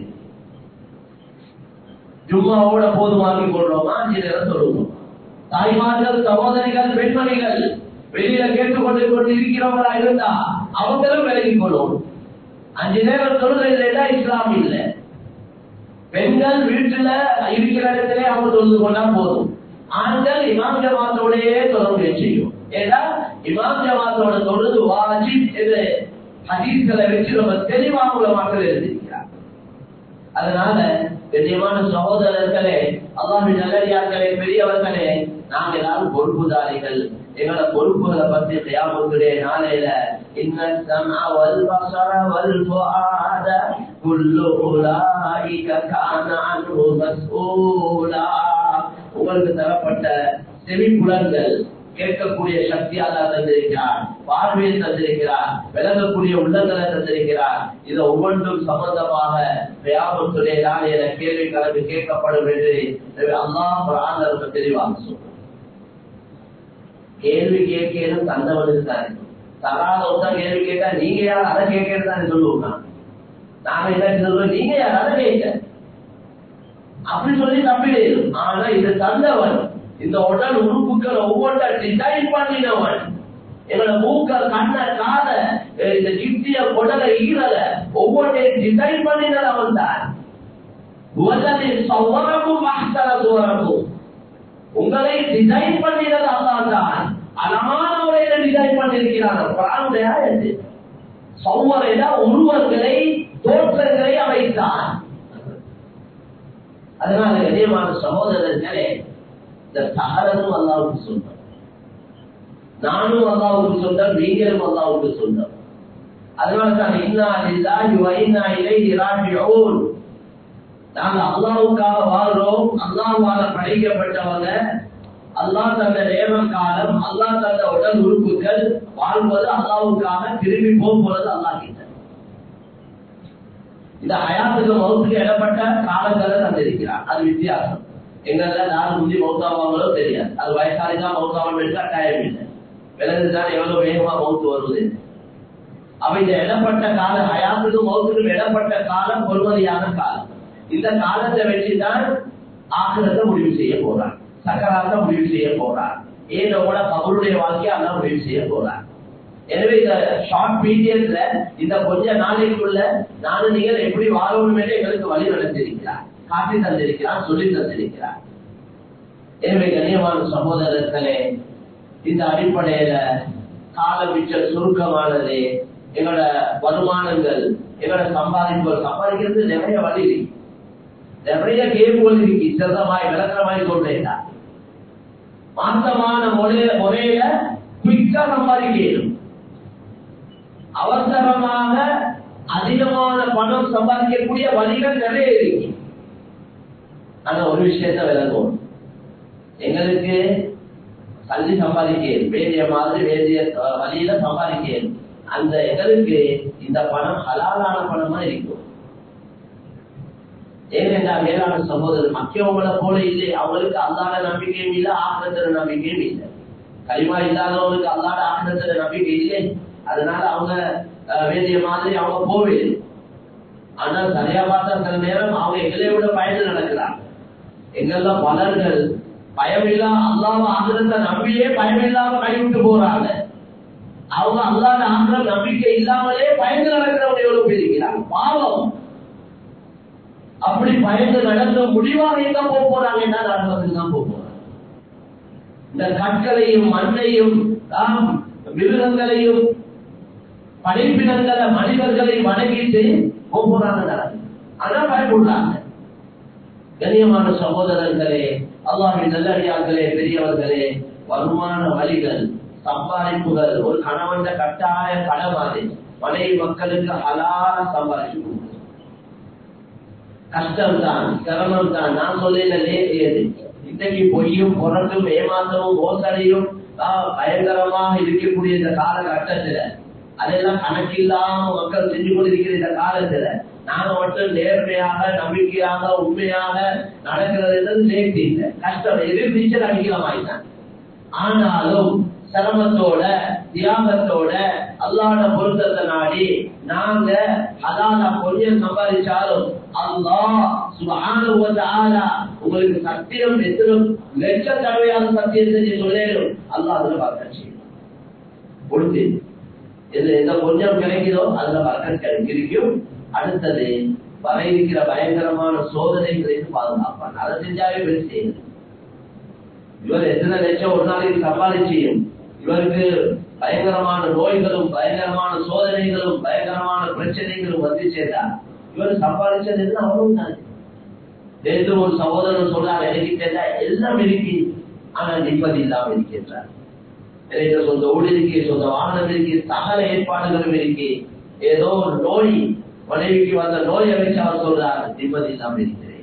ஜும்மாவோட போதுமாக்கி கொள்றோமா? அஞ்சு நேரம் சொல்லுவோம். தாய்மார்கள், சகோதரிகள், பெண்மணிகள் வெளியில கேட்டுக்கொண்டு கொண்டு இருக்கிறவங்களா இருந்தா அவங்களும் விலகி கொள்ளும். அஞ்சு நேரம் தொழுகை இல்லைன்னா இஸ்லாம் இல்லை. பெண்கள் வீட்டுல இருக்கிற இடத்திலே அவங்க தொழுது கொண்டா போதும். ஆண்கள் இமாம் ஜமாத்தோடையே தொடர்பு செய்யும். ஏன்னா இமாம் ஜமாத்தோட தொழுது வாஜிப் என்று ஹதீஸ்களை வச்சு ரொம்ப தெளிவாக உள்ள மக்கள் எழுதியிருக்கிறார். அதனால கண்ணியமான சகோதரர்களே, அல்லாஹ்வின் நல்லடியார்களே, பெரியவர்களே, நாங்க எல்லாரும் பொறுப்புதாரிகள். எங்களோட பொறுப்புகளை பற்றி கியாமத்துடைய நாளையில இன்ன ஸம்அ வல் பஸர வல் ஃபுஆத குல்லு உலாயிக கான அன்ஹு மஸ்ஊலா. உங்களுக்கு தரப்பட்ட செவிப்புலன்கள், கேட்கக்கூடிய சக்தி அல்லாஹ் தந்திருக்கிறார், பார்வையை தந்திருக்கிறார், விளங்கக்கூடிய உள்ளங்களை தந்திருக்கிறார். இதை ஒவ்வொன்றும் சம்பந்தமாக கியாமத்துடைய நாளையில கேள்வி கணக்கு கேட்கப்படும் என்று அல்லாஹ் குர்ஆன்ல ரொம்ப தெளிவாக சொல்றார். கேள்வி கேட்கணும் தந்தவனுக்கு தானே. தராத ஒருத்தர் கேள்வி கேட்டா நீங்க யார் அதை கேட்கறது தானே சொல்லுவோம். நாங்க என்ன சொல்லுவோம், நீங்க யார் அதை கேட்க அப்படி சொல்லி தப்பிடுது. ஆனா இது தந்தவன், இந்த உடல் உறுப்புகளை ஒவ்வொன்றை டிசைன் பண்ணினவன். எங்களோட மூக்க, கண்ண, காத, இந்த கிட்டிய குடலை, ஈரல ஒவ்வொன்றையும் டிசைன் பண்ணினது அவன் தான். உங்களை டிசைன் பண்ணினது அல்லாஹ் தான். அழகான முறையில டிசைன் பண்ணிருக்கிறார். குர்ஆனுடைய ஆயத்து. சௌவரையில உருவங்களை தோற்றங்களை அமைத்தான். அதனால கண்ணியமான சகோதரர்களே, இந்த சஹரனும் அல்லாஹ்வுக்கு சொந்தம், நானும் அல்லாஹ்வுக்கு சொந்தம், நீங்களும் அல்லாஹ்வுக்கு சொந்தம். அதனால தான் இன்னா லில்லாஹி வ இன்னா இலைஹி ராஜிஊன். நாங்க அல்லாஹ்வுக்காக வாழ்றோம், அல்லாஹ்வால படைக்கப்பட்டவங்க. அல்லாஹ் தந்த நேரம் காலம், அல்லாஹ் தந்த உடல் உறுப்புகள் வாழ்வது அல்லாஹ்வுக்காக, திரும்பி போகிறது அல்லாஹ் கிட்ட. இந்த ஹயாத்துக்கு மௌத்துக்கு இடப்பட்ட காலங்களை தந்திருக்கிறார். அது வித்தியாசம். எங்கெல்ல நாலு முந்தி மௌத்தாவாங்களோ தெரியாது. அது வயசாலிதான் மௌத்தாவன் கட்டாயம் இல்லை. விலங்குதான் எவ்வளவு வேகமா மௌத்து வருவது. அவ இந்த இடப்பட்ட காலம், ஹயாத்துக்கு மௌத்துக்கும் இடப்பட்ட காலம் பொறுமதியான காலம். இந்த காலத்தை வச்சுதான் ஆக்கிரத்தை முடிவு செய்ய போறான், சக்கராத்தை முடிவு செய்ய போறான், ஏனோட கபருடைய வாழ்க்கையை அதான் முடிவு செய்ய போறான். எனவே இந்த ஷார்ட் பீரியட்ல இந்த கொஞ்ச நாளைக்குள்ள நானும் நீங்கள் எப்படி வாழணும் என்று எங்களுக்கு வழி நடத்திருக்கிறார், காட்டி தந்திருக்கிறார், சொல்லி தந்திருக்கிறார். எனவே கண்ணியமான சகோதரர்களே, இந்த அடிப்படையில கால மிச்ச சுருக்கமானது. எங்களோட வருமானங்கள், எங்களோட சம்பாதிப்புகள், சம்பாதிக்கிறது நிறைய வழி இருக்கு, நிறைய கேள்விகள் இருக்கு. சிறந்தமாய் விளக்கமாய் சொல்றேன். மாசமான முறையில முறையில குயிக்கா சம்பாதிக்கணும். அவசரமாக அதிகமான பணம் சம்பாதிக்கக்கூடிய வழிகள் நிறைய இருக்கு. ஆனா ஒரு விஷயத்த விளக்கும், எங்களுக்கு கல்வி சம்பாதிக்க வேண்டிய மாதிரி வேண்டிய வழியில சம்பாதிக்க அந்த எங்களுக்கு இந்த பணம் ஹலாலான பணமா இருக்கும். ஏனென்றா மேலான சகோதரர் மக்கியவங்களை போல இல்லை. அவங்களுக்கு அல்லாத நம்பிக்கையும் இல்லை, ஆக்கிரத்திர நம்பிக்கையும் இல்லை. களிமா இல்லாதவங்களுக்கு அல்லாத ஆக்கிரத்திர நம்பிக்கை இல்லை. அதனால அவங்க வேண்டிய மாதிரி அவங்க போவே. ஆனா சரியா பார்த்தா சில நேரம் அவங்க எங்களை விட பயந்து நடக்கிறாங்க. எங்கெல்லாம் பலர்கள் பயமில்லா அல்லாத ஆக்கிரத்தை நம்பியே பயமில்லாம கைவிட்டு போறாங்க. அவங்க அல்லாத ஆக்கிர நம்பிக்கை இல்லாமலே பயந்து நடக்கிறவங்க எவ்வளவு பேர் இருக்கிறாங்க. பாவம். அப்படி பயந்து நடந்த முடிவாக எங்க போக போறாங்க, என்ன நடந்ததுக்கு தான் போக போறாங்க. இந்த கற்களையும் மண்ணையும் மிருகங்களையும் படைப்பினங்களை மனிதர்களை வணங்கிட்டு போக போறாங்க. ஆனா பயப்படுறாங்க. கண்ணியமான சகோதரர்களே, அல்லாஹ்வின் நல்லடியார்களே, பெரியவர்களே, வருமான வழிகள், சம்பாதிப்புகள் ஒரு கணவன் கட்டாய கடமை. மனைவி மக்களுக்கு ஹலால சம்பாதிச்சு கொடுக்கும். கஷ்டம் தான், சிரமம் தான். நான் சொல்லல லேசியது. இன்றைக்கு பொய்யும் புறத்தும் ஏமாற்றமும் மோசடியும் பயங்கரமாக இருக்கக்கூடிய இந்த காலகட்டத்துல அதெல்லாம் கணக்கில்லாம மக்கள் செஞ்சு கொண்டிருக்கிற இந்த காலத்துல நாங்க மட்டும் நேர்மையாக நம்பிக்கையாக உண்மையாக நடக்கிறது லேசி இல்லை. கஷ்டம் எதிர்த்து அடிக்கலாமாயிட்டான். ஆனாலும் சிரமத்தோட தியாகத்தோட அல்லாஹ்வோட பொருத்தத்தை நாடி நாங்க ஹலாலா கொஞ்சம் சம்பாதிச்சாலும் அல்லாஹ் சுப்ஹானஹு வ தஆலா உங்களுக்கு சத்தியம் எத்தனை லட்ச தடவையாக சத்தியம் செஞ்சு சொல்லேரும் அல்லாஹ் அதுல பரக்கத் கொடுத்து இது எந்த கொஞ்சம் கிடைக்குதோ அதுல பரக்கத் கிடைக்கும். அடுத்தது வர இருக்கிற பயங்கரமான சோதனைகளுக்கு பாதுகாப்பான். அதை செஞ்சாவே பெரிய செய்யுது. இவர் எத்தனை லட்சம் ஒரு நாளைக்கு சம்பாதிச்சியும் இவருக்கு பயங்கரமான நோய்களும் பயங்கரமான சோதனைகளும் பயங்கரமான பிரச்சனைகளும் வந்து சேர்ந்தா இவர் சம்பாதிச்சது என்ன அவ்வளவு தான். நேற்று ஒரு சகோதரன் சொன்னார், எனக்கு கேட்டா எல்லாம் இருக்கு, ஆனா நிம்மதி இல்லாமல் இருக்கின்றார். எனக்கு சொந்த ஊழல் இருக்கு, சொந்த வாகனம் இருக்கு, சகல ஏற்பாடுகளும் இருக்கு. ஏதோ ஒரு நோய் மனைவிக்கு வந்த நோயை வச்சு அவர் சொல்றார், நிம்மதி இல்லாமல் இருக்கிறேன்.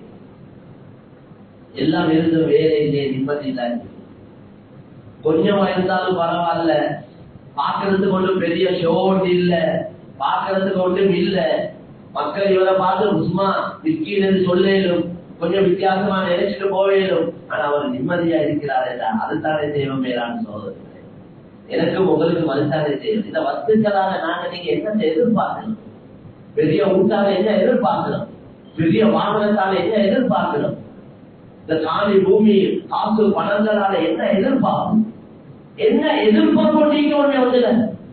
எல்லாம் இருந்து வேலை இல்லையே, நிம்மதி இல்லாம. கொஞ்சமா இருந்தாலும் பரவாயில்ல, பாக்குறதுக்கு ஒன்றும் பெரிய ஷோ ஒன்று இல்ல, பாக்குறதுக்கு ஒன்றும் இல்ல. மக்கள் இவரை பார்த்து சும்மா விற்கின்னு சொல்லும், கொஞ்சம் வித்தியாசமா நினைச்சிட்டு போவேலும். ஆனா அவர் நிம்மதியா இருக்கிறார். அதுதானே தெய்வம் மேலான சோதனை. எனக்கு உங்களுக்கு மறுத்தானே தெய்வம். இந்த வஸ்துக்களாக நாங்க நீங்க என்ன எதிர்பார்க்கணும்? பெரிய ஊட்டால என்ன எதிர்பார்க்கணும்? பெரிய வாகனத்தால என்ன எதிர்பார்க்கணும்? இந்த காலி பூமி காசு பணங்களால என்ன எதிர்பார்க்கணும்? என்ன எதிர்பார்ப்பு நீங்க ஒண்ணு வந்துல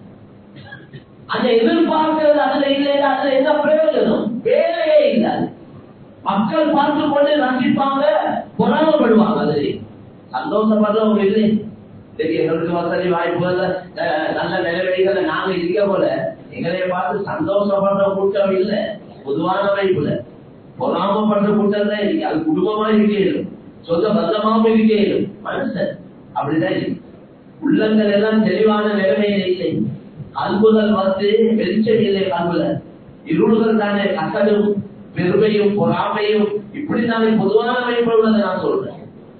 அந்த எதிர்பார்க்கிறது அதுல இல்லை, அதுல என்ன பிரயோஜனம்? வேலையே இல்லாது மக்கள் பார்த்து கொண்டு ரசிப்பாங்க, பொறாமப்படுவாங்க. அதுல சந்தோஷப்படுறவங்க இல்லை. இன்னைக்கு எங்களுக்கு வசதி வாய்ப்புகள் நல்ல நிலைமைகளை நாங்க இருக்க போல எங்களைய பார்த்து சந்தோஷப்படுற கூட்டம் இல்லை. பொதுவான வாய்ப்புல பொறாமப்படுற கூட்டம் தான் இருக்கு. அது குடும்பமா இருக்கேனும், சொந்த பந்தமாவும் இருக்கேனும். மனுஷன் அப்படிதான் இருக்கு. உள்ளங்கள் எல்லாம் தெளிவான நிலைமையில இல்லை. அன்புகள் வந்து வெளிச்சம் இல்லை. அன்புல இருள்கள் தானே, கசடும் பெருமையும் பொறாமையும் இப்படித்தானே பொதுவான அமைப்பு உள்ளதை நான் சொல்றேன்.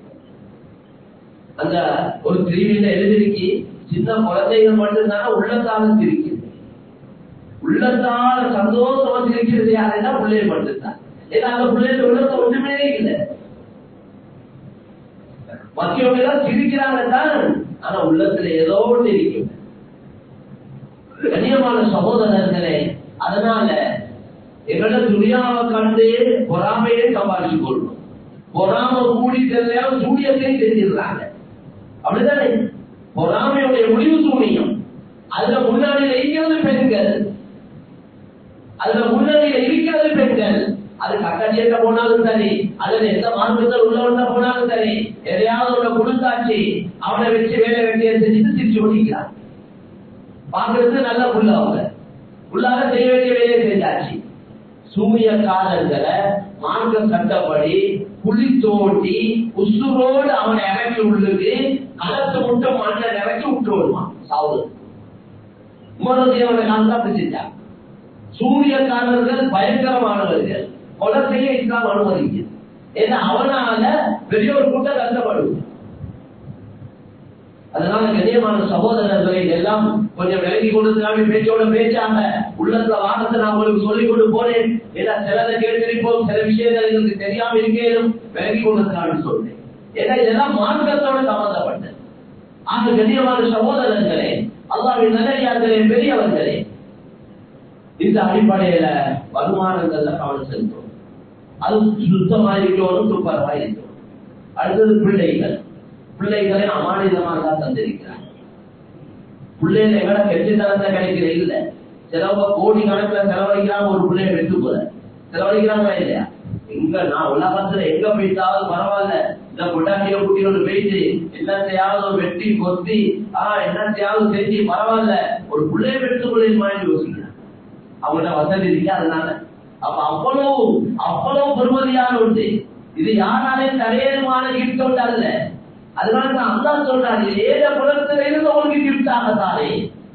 அந்த ஒரு பிரிவில எழுதிருக்கு, சின்ன குழந்தைகள் மட்டும்தானே உள்ளத்தால சிரிக்குது. உள்ளத்தால சந்தோஷமா சிரிக்கிறது யாருன்னா பிள்ளைய மட்டும்தான். ஏன்னா அந்த பிள்ளைய உள்ளத்தை ஒன்றுமே இல்லை. மற்றவங்க எல்லாம் சிரிக்கிறாங்க தான், ஆனா உள்ளத்துல ஏதோ ஒன்று இருக்கும். கண்ணியமான சகோதரர்களே, அதனால எங்களோட துணியாவை கண்டு பொறாமையை சம்பாதிச்சு கொள்ளணும். பொறாம கூடி தெரியல சூரியத்தையும் தெரிஞ்சிடறாங்க. அப்படித்தானே பொறாமையுடைய முடிவு சூனியம். அதுல முன்னாடியில இருக்கிறது பெண்கள், அதுல முன்னாடியில இருக்கிறது பெண்கள். அது கட்டடியிட்ட போனாலும் சரி, அதுல எந்த மார்க்கத்தில் உள்ளவன் போனாலும் சரி, எதையாவது உள்ள கொடுத்தாச்சு அவனை வச்சு வேலை வெட்டியை செஞ்சுட்டு திருச்சி ஓடிக்கிறான். பாக்குறது நல்ல புள்ள, அவங்க உள்ளாக செய்ய வேண்டிய வேலையை செஞ்சாச்சு. சூரியக்காரர்களை மார்க்க சட்டப்படி குழி தோண்டி உசுரோடு அவனை இறக்கி உள்ளுக்கு களத்து முட்டை மண்ணை இறக்கி விட்டு வருவான். சாவு உமரதியவனை நான் தான் செஞ்சான். சூரியக்காரர்கள் பயங்கரமானவர்கள், கொலை செய்ய இஸ்லாம் அனுமதிக்குது. ஏன்னா அவனால பெரிய ஒரு கூட்டம் கஷ்டப்படுவது. அதனால கண்ணியமான சகோதரர்களை எல்லாம் கொஞ்சம் விலகி கொடுத்து பேச்சோட பேச்சாங்க. உள்ளத்துல வாரத்தை நான் உங்களுக்கு சொல்லிக் கொண்டு போனேன். ஏன்னா சிலதை கேட்டிருப்போம், சில விஷயங்கள் எங்களுக்கு தெரியாம இருக்கேனும், விலகி கொடுத்து சொல்றேன். ஏன்னா இதெல்லாம் மார்க்கத்தோட சம்பந்தப்பட்டது. ஆக கண்ணியமான சகோதரர்களே, அல்லாஹ்வின் நல்லடியார்களே, பெரியவர்களே, இந்த அடிப்படையில வருமானங்கள்ல கவனம் செலுத்தணும். அது சுத்தமா இருக்கணும், துப்பரமா இருக்கணும். அடுத்தது பிள்ளைகள். பிள்ளைகளை அமானிதமாக தான் தந்திருக்கிறார். பிள்ளைகளை எங்கட கெட்டுத்தனத்தை கிடைக்கிற இல்ல. சிலவங்க கோடி கணக்குல செலவழிக்கிறாங்க, ஒரு பிள்ளைய வெட்டு போல செலவழிக்கிறாங்களா இல்லையா? எங்க நான் உலகத்துல எங்க போயிட்டாலும் பரவாயில்ல, இந்த பொட்டாட்டிய குட்டியோட போயிட்டு என்னத்தையாவது வெட்டி கொத்தி ஆஹ் என்னத்தையாவது செஞ்சு பரவாயில்ல, ஒரு பிள்ளைய வெட்டு பிள்ளைய மாதிரி யோசிக்கிறாங்க. அவங்கள்ட்ட வசதி இருக்கு. அதனால அப்ப அவ்வளவு அவ்வளவு பெருமதியான ஒன்று. இது யாராலையும் தரையேறுமான கிஃப்ட் ஒன்று அல்ல. அதனால அல்லாஹ் சொல்றாரு, ஏழ புலத்துல இருந்து உங்களுக்கு கிஃப்ட் ஆகத்தானே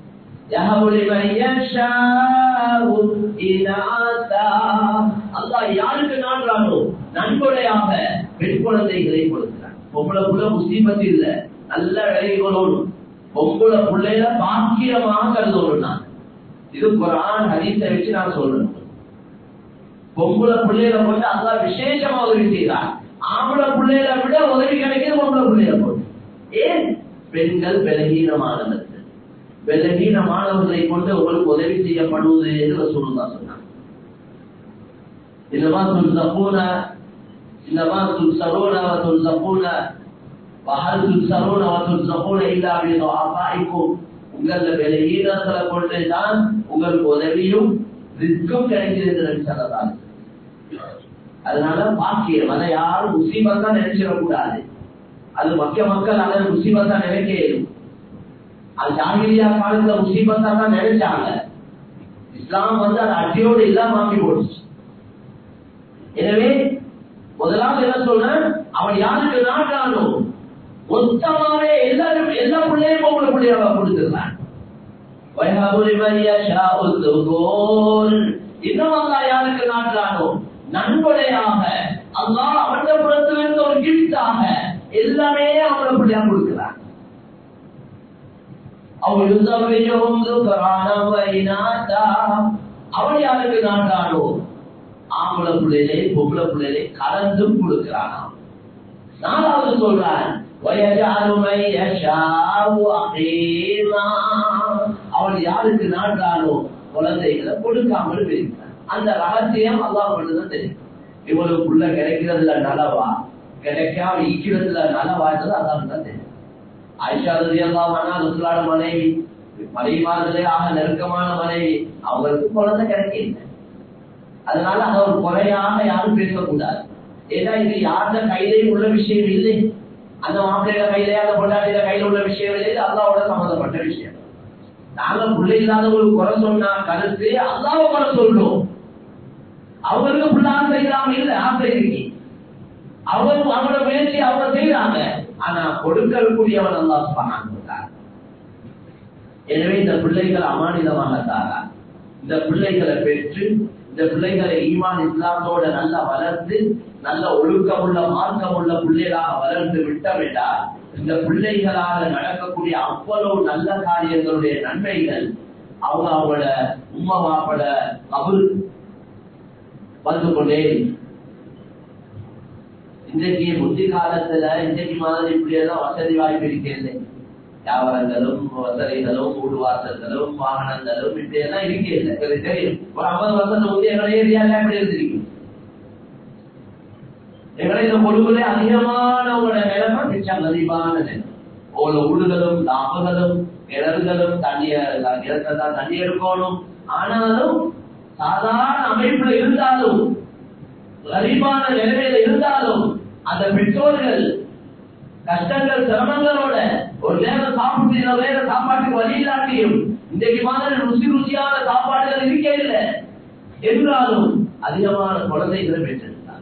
அல்லாஹ் யாருக்கு நாடுறானோ நன்கொடையாக பெண் குழந்தைகளை கொடுக்கிறார். பொம்பளை புள்ள முசீபத் இல்ல, நல்ல விளைவுகளோடு பொம்பளை பிள்ளையில பாக்கியமாக கருதணும். நான் இது குர்ஆன் ஹதீஸை வச்சு நான் சொல்றேன். பொம்பளை பிள்ளைகளை கொண்டு அல்லாஹ் விசேஷமா உதவி செய்கிறார். ஆம்பளை பிள்ளைகளை விட உதவி கிடைக்கிறது பொம்பளை பிள்ளைகளை கொண்டு. ஏன்? பெண்கள் பலகீனமானவர்கள். பலகீனமானவர்களை கொண்டு உங்களுக்கு உதவி செய்யப்படுவது என்று ரசூலுல்லாஹ் சொன்னார். இன்னமா துன்சகூன இன்னமா துன்சரூன வ துன்சகூன வஹல் துன்சரூன வ துன்சகூன இல்லா பிதுஆஃபாயிக்கும். உங்கள பலகீனங்களை கொண்டு தான் உங்களுக்கு உதவியும் ரிஸ்கும் கிடைக்கிறது என்று சொல்லலாம். அதனால பாக்கியம், அதை யாரும் முசீபத்தா நினைச்சிடக்கூடாது. அது மக்க மக்கள் அதை முசீபத்தா நினைக்க, அது ஜாகிலியா காலத்துல முசீபத்தா தான் நினைச்சாங்க. இஸ்லாம் வந்து அது அடியோடு இல்லாம ஆக்கி போடுச்சு. எனவே முதலாவது என்ன சொல்ற, அவன் யாருக்கு நாட்டானோ மொத்தமாவே எல்லாரும் எல்லா பிள்ளையும் பொம்பளை பிள்ளையாக கொடுத்துருந்தான். இன்னும் அல்லா யாருக்கு நாட்டானோ நன்கொடையாக அல்லாஹ் அவன் புறத்திலிருந்து ஒரு கிஃப்டாக எல்லாமே அவங்கள பிள்ளையா கொடுக்கிறான். அவன் யாருக்கு நாட்டானோ ஆம்பளை பிள்ளைகளை பொம்பளை பிள்ளைகளை கலந்தும் கொடுக்கிறானா. நாலாவது சொல்றான், அவன் யாருக்கு நாட்டானோ குழந்தைகளை கொடுக்காமல் இருக்கிறான். அந்த ரகசியம் அல்லாஹ் மட்டும்தான் தெரியும். இவனுக்கு உள்ள கிடைக்கிறதுல நலவா கிடைக்காம ஈக்கிறதுல நலவான்றது அல்லாஹ்க்கு தான் தெரியும். ஆயிஷா ரலியல்லாஹு அன்ஹா ரசூலுல்லாஹ் மனைவி, மனைவிமார்களே ஆக நெருக்கமான மனைவி, அவங்களுக்கு குழந்தை கிடைக்கல. அதனால அதை ஒரு குறையாக யாரும் பேசக்கூடாது. ஏன்னா இது யாருடைய கையிலையும் உள்ள விஷயம் இல்லை. அந்த மாப்பிள்ளையில கையில அந்த பொண்டாட்டியில கையில உள்ள விஷயம் இல்லை, அல்லாவோட சம்பந்தப்பட்ட விஷயம். நாங்க பிள்ளை இல்லாதவங்களுக்கு குறை சொன்னா கருத்து அல்லாவை குறை சொல்றோம். அவங்களுக்கு புள்ள ஆசை இல்லாம இல்ல, ஆசை இருக்கு. அவங்க அவங்களோட முயற்சி அவங்க செய்யறாங்க. ஆனா கொடுக்கக்கூடியவன் அல்லாஹ் சுப்ஹானஹு வ தஆலா. எனவே இந்த பிள்ளைகள் அமானிதமாக தாரா. இந்த பிள்ளைகளை பெற்று இந்த பிள்ளைகளை ஈமான் இஸ்லாத்தோட நல்லா வளர்த்து நல்ல ஒழுக்கமுள்ள மார்க்கமுள்ள பிள்ளைகளாக வளர்ந்து விட்டவிட்டா இந்த பிள்ளைகளால நடக்கக்கூடிய அவ்வளவு நல்ல காரியங்களுடைய நன்மைகள் அவங்க அவங்களோட உம்மா பாப்பட கபூல் வந்து கொண்டே. இன்றைக்கு முந்தி காலத்துல இன்றைக்கு மாதிரி இப்படியெல்லாம் வசதி வாய்ப்பு இருக்கிறது. வியாபாரங்களும் வசதிகளும் வீடு வாசல்களும் வாகனங்களும் இப்படி எல்லாம் இருக்கிறது. எங்களுக்கு தெரியும். ஒரு ஐம்பது வருஷத்துக்கு முந்தைய எங்களை ஏரியால எப்படி இருந்திருக்கும். எங்களை இந்த பொழுதுல அதிகமானவங்களோட நிலைமை மிச்சம் மதிப்பான நிலை. ஒவ்வொரு ஊடுகளும் தாப்புகளும் கிணறுகளும் தண்ணிய கிணத்தான் தண்ணி எடுக்கணும். ஆனாலும் சாதாரண அமைப்புல இருந்தாலும் கரிபான நிலைமையில இருந்தாலும் அந்த பெற்றோர்கள் கஷ்டங்கள் சிரமங்களோட ஒரு நேரம் சாப்பிட்டு வேற சாப்பாட்டுக்கு வழி இல்லாட்டியும் இன்றைக்கு மாதிரி ருசி ருசியான சாப்பாடுகள் இருக்கே இல்லை என்றாலும் அதிகமான குழந்தைகளை பெற்றிருந்தார்.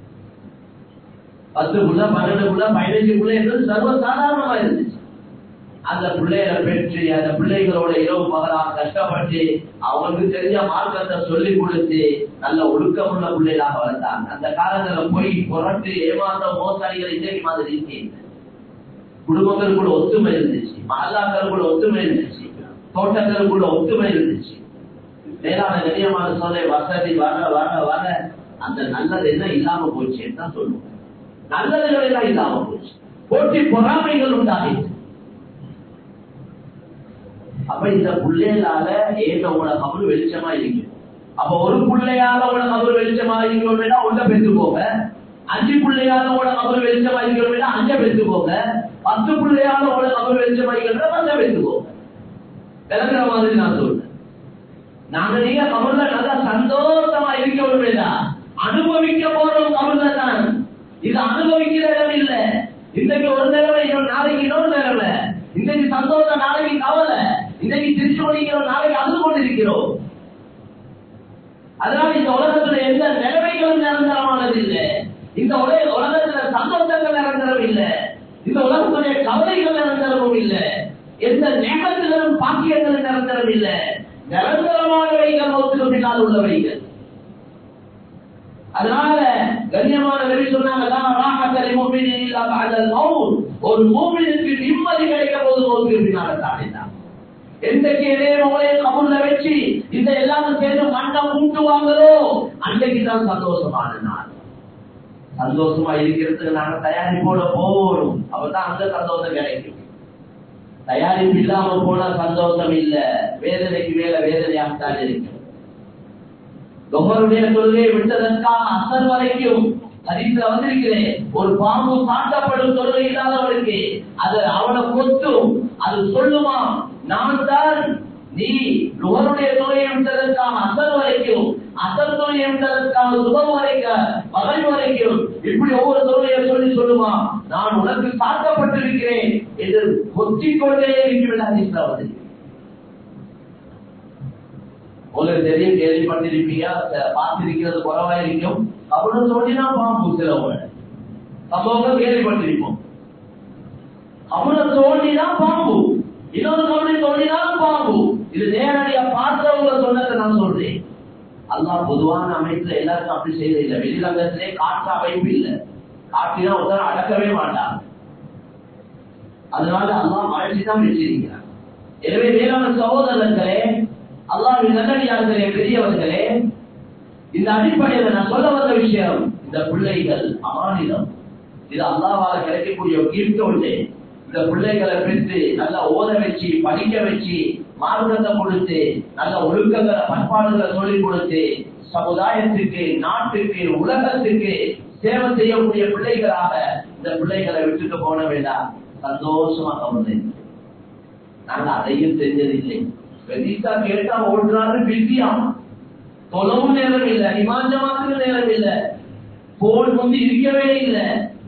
பத்து புள்ள பன்னெண்டு புள்ள பதினைஞ்சு புள்ள என்பது சர்வ சாதாரணமா இருந்துச்சு. அந்த பிள்ளைகளை பெற்று அந்த பிள்ளைகளோட இரவு பகலாக கஷ்டப்பட்டு அவங்களுக்கு தெரிஞ்ச மார்க்கத்தை சொல்லிக் கொடுத்து நல்ல ஒழுக்கமுள்ள பிள்ளைகளாக வளர்த்தாங்க. அந்த காலத்துல போய் புரட்டு ஏமாந்த மோசடிகள் இன்றைக்கு மாதிரி இருக்கீங்க. குடும்பங்கள் கூட ஒத்துமை இருந்துச்சு, மகல்லாக்கள் கூட ஒத்துமை இருந்துச்சு, தோட்டங்கள் கூட ஒத்துமை இருந்துச்சு. மேலான கண்ணியமான சொல்ல வசதி வர வர வர அந்த நல்லது என்ன இல்லாம போச்சுன்னு தான் சொல்லுவோம். நல்லதுகள் எல்லாம் இல்லாம போச்சு, போட்டி பொறாமைகள் உண்டாகிட்டு. அப்ப இந்த பிள்ளைகளால ஏன் உங்களோட கபரு வெளிச்சமா இருக்கு. அப்ப ஒரு பிள்ளையால உங்களோட கபரு வெளிச்சமா இருக்கிறோம்னா ஒன்றை பெற்று போக, அஞ்சு பிள்ளையால உங்களோட கபரு வெளிச்சமா இருக்கிறோம்னா அஞ்சை பெற்று போக, பத்து பிள்ளையால உங்களோட கபரு வெளிச்சமா இருக்கிற பஞ்சை பெற்று போக. விளங்குற மாதிரி நான் சொல்றேன். நாங்க நீங்க கபர்ல நல்லா சந்தோஷமா இருக்கணும்னா அனுபவிக்க போறோம் கபர்ல தான். இது அனுபவிக்கிற இடம் இல்ல. இன்றைக்கு ஒரு நிலைமை, நாளைக்கு இன்னொரு நிலைமை. இன்றைக்கு சந்தோஷம், நாளைக்கு கவலை. இன்றைக்கு திருச்சி கொண்டிருக்கிறோம், நாளைக்கு அழுது கொண்டிருக்கிறோம். அதனால இந்த உலகத்துல எந்த நிலைமைகளும் நிரந்தரமானது இல்லை. இந்த உலகத்துல சந்தோஷங்கள் நிரந்தரம் இல்லை. இந்த உலகத்துடைய கவலைகள் நிரந்தரமும் இல்லை. எந்த நேரத்திலும் பாக்கியங்கள் நிரந்தரம் இல்லை. நிரந்தரமானவைகள் நோக்கு பின்னால் உள்ளவைகள். அதனால கண்ணியமான நபி சொன்னாங்க, ஒரு மூமினுக்கு நிம்மதி கிடைக்க போது நோக்கு பின்னால் தாண்டினார். எந்தக்கு இளையவங்களே கபூர்ல வச்சு இந்த எல்லாரும் சேர்ந்து மண்டம் ஊட்டுவாங்களோ அன்றைக்கு தான் சந்தோஷமான நாள். சந்தோஷமா இருக்கிறதுக்கு நாங்க தயாரிப்போட போறோம், அப்பதான் அந்த சந்தோஷம் கிடைக்கும். தயாரிப்பு இல்லாம போனா சந்தோஷம் இல்ல, வேதனைக்கு மேல வேதனையாகத்தான் இருக்கும். தொகருடைய தொழுகையை விட்டதற்காக அசர் வரைக்கும் ஹதீஸ்ல வந்திருக்கிறேன். ஒரு பாம்பு சாட்டப்படும் தொழுகை இல்லாதவனுக்கு அது அவனை கொத்தும். அது சொல்லுமா, நான் தான் நீ நுகருடைய தொழிலை விட்டதற்காக அசல் வரைக்கும், அசல் தொழிலை விட்டதற்காக சுபம் வரைக்கும், மகன் வரைக்கும், இப்படி ஒவ்வொரு தொழிலையை சொல்லி சொல்லுமா, நான் உனக்கு சாட்டப்பட்டிருக்கிறேன் என்று கொத்திக்கொண்டே இருக்கிறது. உங்களுக்கு தெரியும், கேள்விப்பட்டிருப்பீங்க, பார்த்திருக்கிறது குறைவா இருக்கும். அப்படின்னு சொல்லினா பாம்பு சிலவங்க சம்பவங்கள் கேள்விப்பட்டிருப்போம். அவனை தோண்டிதான் பாம்பு, இன்னொரு கவலை தோண்டினாலும் பாம்பு. இது நேரடியா பார்த்தவங்க சொன்னதை நான் சொல்றேன். அல்லாஹ் பொதுவான அமைப்புல எல்லாருக்கும் அப்படி செய்யறது இல்லை. வெளிரங்கத்திலே காற்று அமைப்பு இல்லை. காற்றினா ஒருத்தர் அடக்கவே மாட்டார். அதனால அல்லாஹ் மகிழ்ச்சி தான் வச்சிருக்கிறார். எனவே வேளாண் சகோதரர்களே, அல்லாஹ்வின் நல்லடியார்களே, பெரியவர்களே, இந்த அடிப்படையில் நான் சொல்ல வந்த விஷயம், இந்த பிள்ளைகள் அமானிதம். இது அல்லாஹ்வால கிடைக்கக்கூடிய கிஃப்ட் ஒன்று. இந்த பிள்ளைகளை பெற்று நல்லா ஓத வச்சு, படிக்க வச்சு, மார்க்கத்தை கொடுத்து, நல்ல ஒழுக்கங்களை பண்பாடுகளை சொல்லிக் கொடுத்து, சமுதாயத்துக்கு, நாட்டுக்கு, உலகத்துக்கு சேவை செய்யக்கூடிய பிள்ளைகளாக இந்த பிள்ளைகளை விட்டுட்டு போன வேண்டாம். சந்தோஷமாக வந்து நாங்க அதையும் செஞ்சதில்லை. பெரிசா கேட்டா ஓடுறாரு, பிஸியாமா, தொலைவும் நேரம் இல்லை, நிமாஞ்சமாக்கு நேரம் இல்லை, போன் வந்து இருக்கவே இல்லை.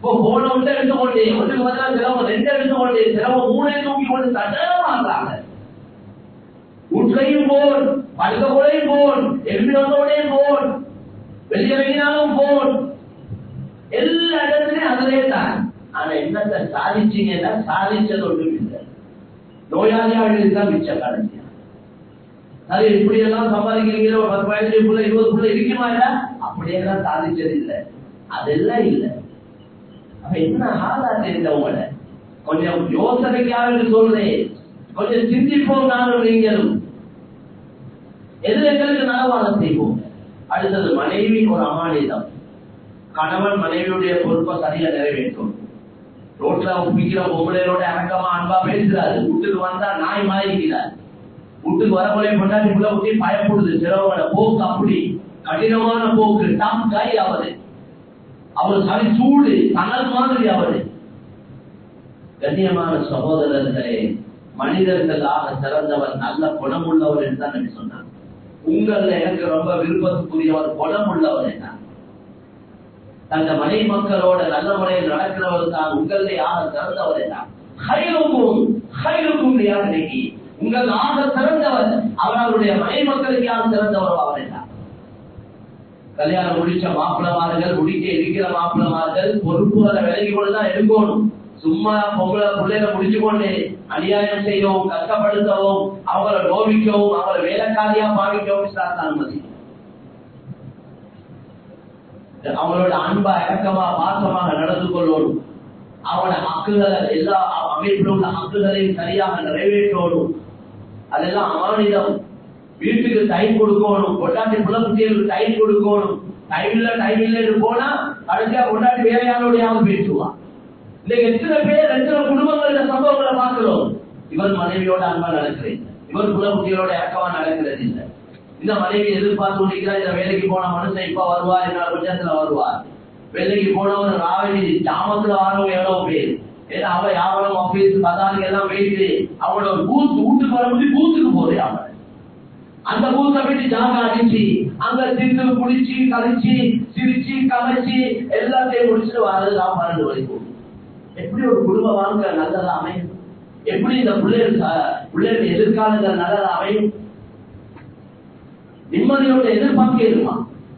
இப்போ போன ஒன்றை எடுத்துக்கொண்டு ஒன்றுக்கு பதிலாக சிரமம் ரெண்டு எடுத்துக்கொண்டு சிரமம் மூணை தூக்கி கொண்டு தட்டமாக்குறாங்க. வீட்லையும் போன், படுக்க கூடையும் போன், எம்பினோடையும் போன், வெளியே வெளியினாலும் போன், எல்லா இடத்துலையும் அதிலே தான். ஆனா என்னத்தை சாதிச்சீங்கன்னா சாதிச்சது ஒன்றும் இல்லை. நோயாளியாக தான் மிச்ச கடைசியா அது இப்படி எல்லாம் சம்பாதிக்கிறீங்க, ஒரு பத்து வயசுக்குள்ள இருபதுக்குள்ள இருக்குமா இல்ல, அப்படியெல்லாம் சாதிச்சது இல்லை. அதெல்லாம் இல்லை. அப்ப என்ன ஆளா தெரிந்தவங்கள கொஞ்சம் யோசனைக்காக சொல்றேன், கொஞ்சம் சிந்திப்போம். நானும் நீங்களும் எது எங்களுக்கு நலவான செய்வோம். அடுத்தது மனைவி ஒரு அமானிதம். கணவன் மனைவியுடைய பொறுப்பை சரியா நிறைவேற்றும். ரோட்ல பிடிக்கிற பொம்பளையோட அடக்கமா அன்பா பேசுறாரு, வீட்டுக்கு வந்தா நாய் மாறிக்கிறார். வீட்டுக்கு வரவழை கொண்டாடி உள்ள ஊட்டி பயப்படுது. சிறவங்கள போக்கு அப்படி கடினமான போக்கு, டாப் காய் ஆவது, அவர் சரி சூடு தனது மாதிரி ஆவது. கண்ணியமான சகோதரர்களே, மனிதர்களாக சிறந்தவர் நல்ல குணமுள்ளவர் என்று தான் நம்பி சொன்னார். உங்கள எனக்கு ரொம்ப விருப்பத்துக்குரியவர் குணமுள்ளவர் என்ன, தந்த மனைவி மக்களோட நல்ல முறையில் நடக்கிறவர் தான் உங்களே ஆக சிறந்தவர் என்ன. உங்கள் ஆக சிறந்தவர் அவர்களுடைய மனைவி மக்களுக்கு யார் சிறந்தவர் அவர் என்ன. கல்யாணம் முடிச்ச மாப்பிளமார்கள், முடிக்க இருக்கிற மாப்பிளமார்கள் பொறுப்புகளை விலகி கொண்டுதான் இருக்கணும். சும்மா பொங்கலை பிள்ளைகளை முடிச்சு கொண்டு அநியாயம் செய்யவும், கஷ்டப்படுத்தவும், அவங்களை நோவிக்கவும், அவங்களை வேலைக்காரியா பாவிக்கவும் அனுமதி. அவங்களோட அன்பா இறக்கமா பாசமாக நடந்து கொள்ளணும். அவங்களோட ஹக்குகளை எல்லா அமைப்பில் உள்ள ஹக்குகளையும் சரியாக நிறைவேற்றணும். அதெல்லாம் அமானிதம். வீட்டுக்கு டைம் கொடுக்கணும், கொண்டாட்டி புலக்குட்டிகளுக்கு டைம் கொடுக்கணும். டைம் இல்ல டைம் இல்லைன்னு போனா கடைசியா கொண்டாட்டி வேற யாரோடையாவது பேசுவான். இன்னைக்கு எத்தனை பேர் எத்தனை குடும்பங்கள் இந்த சம்பவங்களை பார்க்கிறோம். இவர் மனைவியோட அன்பா நடக்கிறேன், இவர் புலக்குட்டிகளோட இறக்கமா நடக்கிறது இல்லை. இந்த மனைவி எதிர்பார்த்து கொண்டிருக்கிறா, இந்த வேலைக்கு போன மனுஷன் இப்ப வருவார், என்ன கொஞ்சத்துல வருவார். வேலைக்கு போனவன் ராவணி ஜாமத்துல வாரவங்க எவ்வளவு பேர். ஏன்னா அவ யாவரும் ஆபீஸ் பதாரிகள் எல்லாம் போயிட்டு அவங்களோட பூத்து வீட்டுக்கு வர முடியும் பூத்துக்கு போதே அவன் அந்த பூத்தை போயிட்டு ஜாக அடிச்சு அங்க திண்டு குடிச்சு கழிச்சு சிரிச்சு கலைச்சு எல்லாத்தையும் முடிச்சுட்டு வர்றது நான் பன்னெண்டு வரைக்கும். எப்படி ஒரு குடும்ப வாழ்க்கை நல்லதா அமையும்? எப்படி இந்த பிள்ளைகள் பிள்ளைகள் எதிர்காலங்கள் நல்லதா அமையும்? நிம்மதியோட எதிர்பார்க்க இருமா?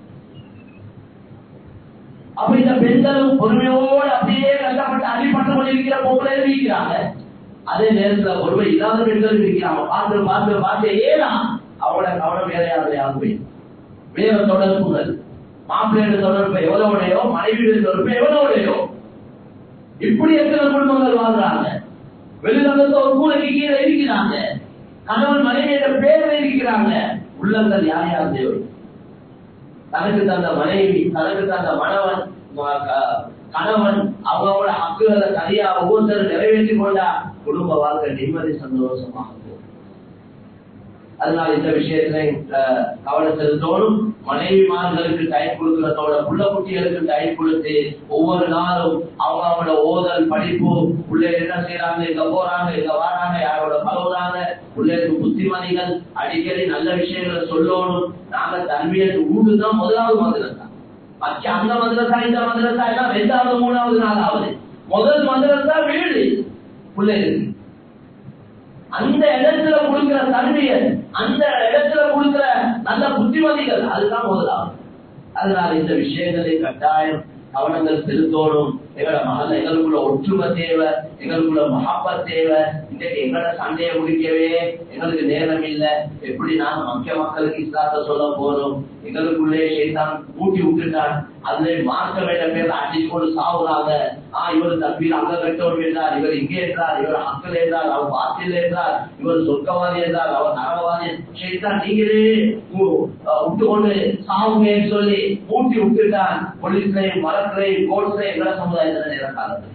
அப்ப இந்த பெண்களும் பொறுமையோடு அப்படியே கஷ்டப்பட்டு அடிப்பட்டு கொண்டிருக்கிற பொருளை இருக்கிறாங்க. அதே நேரத்தில் பொறுமை இல்லாத பெண்கள் இருக்கிறாங்க. பார்த்து பார்த்து பார்த்து ஏனா அவங்களோட கவனம் வேற யாரையாவது போயிடும். வேற தொடர்புகள், மாப்பிள்ளையோட தொடர்பு எவ்வளவுடையோ, மனைவியோட தொடர்பு எவ்வளவுடையோ, இப்படி எத்தனை குடும்பங்கள் வாழ்றாங்க. வெளிநகரத்தை ஒரு மூளைக்கு கீழே இருக்கிறாங்க. கணவன் மனைவியோட பேரில் இருக்கிறாங்க. உள்ளங்கள் யார் யார் தேவை? தனக்கு தந்த மனைவி, தனக்கு தந்த மணவன், கணவன் அவங்களோட ஹக்குகளை சரியா ஒவ்வொருத்தரும் நிறைவேற்றிக் கொண்டா குடும்ப வாழ்க்கை நிம்மதி சந்தோஷமாக போகும். அதனால இந்த விஷயத்துல கவலை செலுத்தோடும். மனைவிமார்களுக்கு டைம் கொடுக்கிறதோட புள்ள குட்டிகளுக்கு டைம் கொடுத்து ஒவ்வொரு நாளும் அவங்க அவங்களோட ஓதல் படிப்பு, பிள்ளைகள் என்ன செய்யறாங்க, எங்க போறாங்க, எங்க வராங்க, யாரோட பழகுறாங்க, பிள்ளைகளுக்கு புத்திமதிகள் அடிக்கடி நல்ல விஷயங்களை சொல்லணும். நாங்க தன்மையை ஊடுதான் முதலாவது மதுரசா. மற்ற அந்த மதுரசா இந்த மதுரசா எல்லாம் ரெண்டாவது மூணாவது நாலாவது. முதல் மதுரசா வீடு பிள்ளைகளுக்கு. அந்த இடத்துல கொடுக்கிற தன்மையை, அந்த இடத்துல கொடுக்கிற நல்ல புத்திமதிகள், அதுதான் முதலாவது. அதனால இந்த விஷயங்களை கட்டாயம் கவனங்கள் செலுத்தோடும். எங்களோட மகள் எங்களுக்குள்ள ஒற்றுமை தேவை, எங்களுக்குள்ள மகாப்பத் தேவை. இன்றைக்கு எங்களோட சண்டையை முடிக்கவே எங்களுக்கு நேரம் இல்லை. எப்படி நான் மக்கிய மக்களுக்கு இஸ்லாத்தை சொல்ல போறோம்? எங்களுக்குள்ளே சேத்தான் ஊட்டி விட்டுட்டான். அதுல மார்க்க வேண்ட பேர் அடிச்சு கொண்டு சாவுறாங்க. ஆஹ் இவர் தப்பீர் அங்க கட்டவர் என்றார், இவர் இங்கே என்றார், இவர் அக்கல் என்றார், அவர் பாத்தில் என்றார், இவர் சொர்க்கவாதி என்றார், அவர் நரகவாதி. சேத்தான் நீங்களே விட்டு கொண்டு சாவுங்கன்னு சொல்லி ஊட்டி விட்டுட்டான். போலீஸ்லையும் வழக்குலையும் கோர்ட்லையும் எங்களோட சமுதாயத்துல நேர காலத்தில்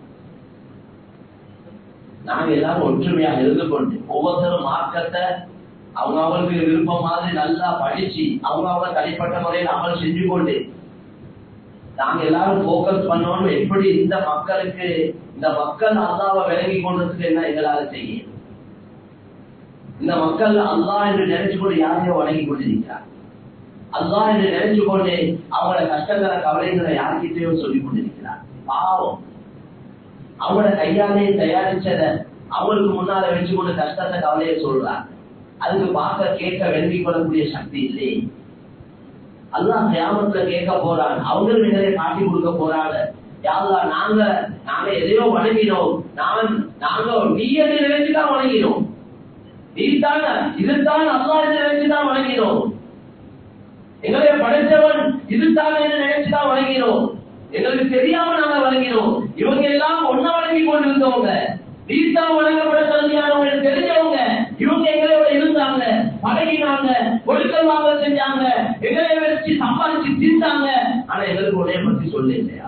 நாங்க எல்லாரும் ஒற்றுமையாக இருந்து கொண்டு ஒவ்வொருத்தரும் மார்க்கத்தை அவங்க அவங்களுக்கு விருப்பம் மாதிரி நல்லா படிச்சு அவங்க அவங்க தனிப்பட்ட முறையில் அமல் செஞ்சு கொண்டு நாங்க எல்லாரும் போக்கஸ் பண்ணணும். எப்படி இந்த மக்களுக்கு இந்த மக்கள் அல்லாவை விலகி கொண்டதுக்கு என்ன எங்களால செய்ய? இந்த மக்கள் அல்லாஹ் என்று நினைச்சு கொண்டு யாரையோ வணங்கி கொண்டிருக்கிறார். அல்லாஹ் என்று நினைச்சு கொண்டு அவங்களோட கஷ்டங்களை கவலைகளை யார்கிட்டயோ சொல்லிக் கொண்டிருக்கிறார். பாவம். அவங்களோட கையாலே தயாரிச்சத அவங்களுக்கு முன்னால வச்சு கொண்டு கஷ்டத்தை கவலையை சொல்றாங்க. அதுக்கு பார்க்க கேட்க வெற்றி கொள்ளக்கூடிய சக்தி இல்லை. அல்லாஹ் கியாமத்துல கேட்க போறாங்க, அவங்களும் எங்களை காட்டி கொடுக்க போறாங்க. யாருலா நாங்க நாங்க எதையோ வணங்கினோம், நான் நாங்க நீ எதை நினைச்சுதான் வணங்கினோம், நீ தாங்க இதுதான் அல்லாஹ் என்று நினைச்சுதான் வணங்கினோம், எங்களை படைத்தவன் இதுதான் என்று நினைச்சுதான் வணங்கினோம், எங்களுக்கு தெரியாம நாங்க வணங்கினோம். இவங்க எல்லாம் ஒன்ன வணங்கி கொண்டிருந்தவங்க, நீதான் வணங்கப்பட தகுதியானவங்க தெரிஞ்சவங்க, இவங்க எங்களோட இருந்தாங்க, பழகினாங்க, ஒழுக்கம் வாங்க செஞ்சாங்க, எங்களை வச்சு சம்பாதிச்சு தீர்த்தாங்க. ஆனா எங்களுக்கு உடைய பற்றி சொல்ல இல்லையா?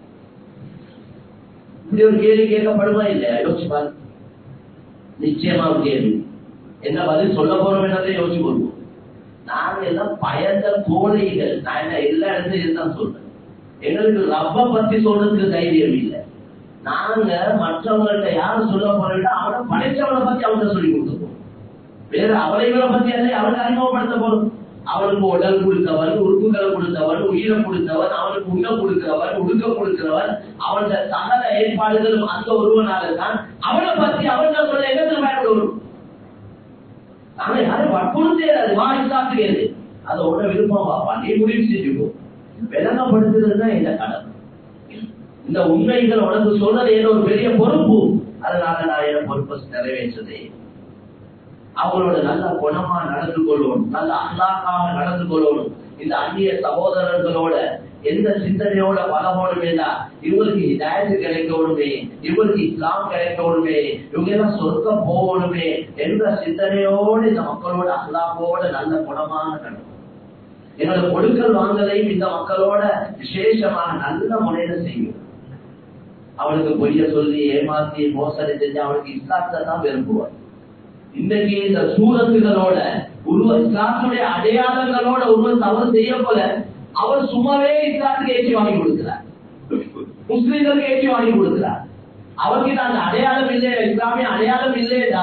இப்படி ஒரு கேள்வி கேட்கப்படுமா இல்லையா? யோசிச்சு பாரு. நிச்சயமா ஒரு கேள்வி. என்ன பதில் சொல்ல போறோம் என்னதை யோசிச்சு கொள்வோம். நாங்க எல்லாம் பயந்த கோழைகள். நான் என்ன எல்லா இடத்துலையும் இதுதான் சொல்றேன். எங்களுக்கு ரப்ப பத்தி சொல்றதுக்கு தைரியம் இல்லை. நாங்க மற்றவங்கள்ட்ட யாரும் சொல்ல போறோம்னா அவனை படைச்சவனை பத்தி அவன்கிட்ட சொல்லி கொடுத்துருவோம். வேற அவளைகளை பத்தி அதை அவனுக்கு அறிமுகப்படுத்த போறோம். அவனுக்கு உடல் கொடுத்தவன், உறுப்புகளை கொடுத்தவன், உயிரை கொடுத்தவன், அவனுக்கு உண்ண கொடுக்கிறவன், உடுக்க கொடுக்கிறவன், அவன் சகல ஏற்பாடுகளும் அந்த ஒருவனால தான். அவனை பத்தி அவன்கிட்ட சொல்ல எங்களுக்கு பயன்படும். நாங்க யாரும் வற்புறுத்தே அது வாய்க்காத்துகிறது. அதை உட விருப்பம் பாப்பா, நீ முடிவு செஞ்சுக்கோ. விளங்கப்படுத்துறதுதான் இந்த கடமை. இந்த உண்மைகள் உனக்கு சொல்றது ஏதோ ஒரு பெரிய பொறுப்பு. அதனால நான் என் பொறுப்பை நிறைவேற்றதே. அவங்களோட நல்ல குணமா நடந்து கொள்ளணும், நல்ல அல்லாக்காக நடந்து கொள்ளணும். இந்த அந்நிய சகோதரர்களோட எந்த சிந்தனையோட பலமோடுமே, இவங்களுக்கு ஹிதாயத்து கிடைக்கணுமே, இவங்களுக்கு இஸ்லாம் கிடைக்கணுமே, இவங்க எல்லாம் சொர்க்கம் போகணுமே என்ற சிந்தனையோடு இந்த மக்களோட அல்லாவோட நல்ல குணமாக நடக்கும். எங்களோட கொடுக்கல் வாங்கலையும் இந்த மக்களோட விசேஷமாக நல்ல முறையில செய்யும். அவனுக்கு பொய்ய சொல்லி ஏமாத்தி மோசடி செஞ்சு அவனுக்கு இஸ்லாத்தை தான் விரும்புவார். இன்றைக்கு இந்த சூரத்துகளோட உருவ இஸ்லாத்துடைய அடையாளங்களோட உருவ தவறு செய்ய போல அவர் சும்மாவே இஸ்லாத்துக்கு ஏற்றி வாங்கி கொடுக்கிறார், முஸ்லிம்களுக்கு ஏற்றி வாங்கி கொடுக்கிறார். அவர்கிட்ட அந்த அடையாளம் இல்லை, இஸ்லாமிய அடையாளம் இல்லையா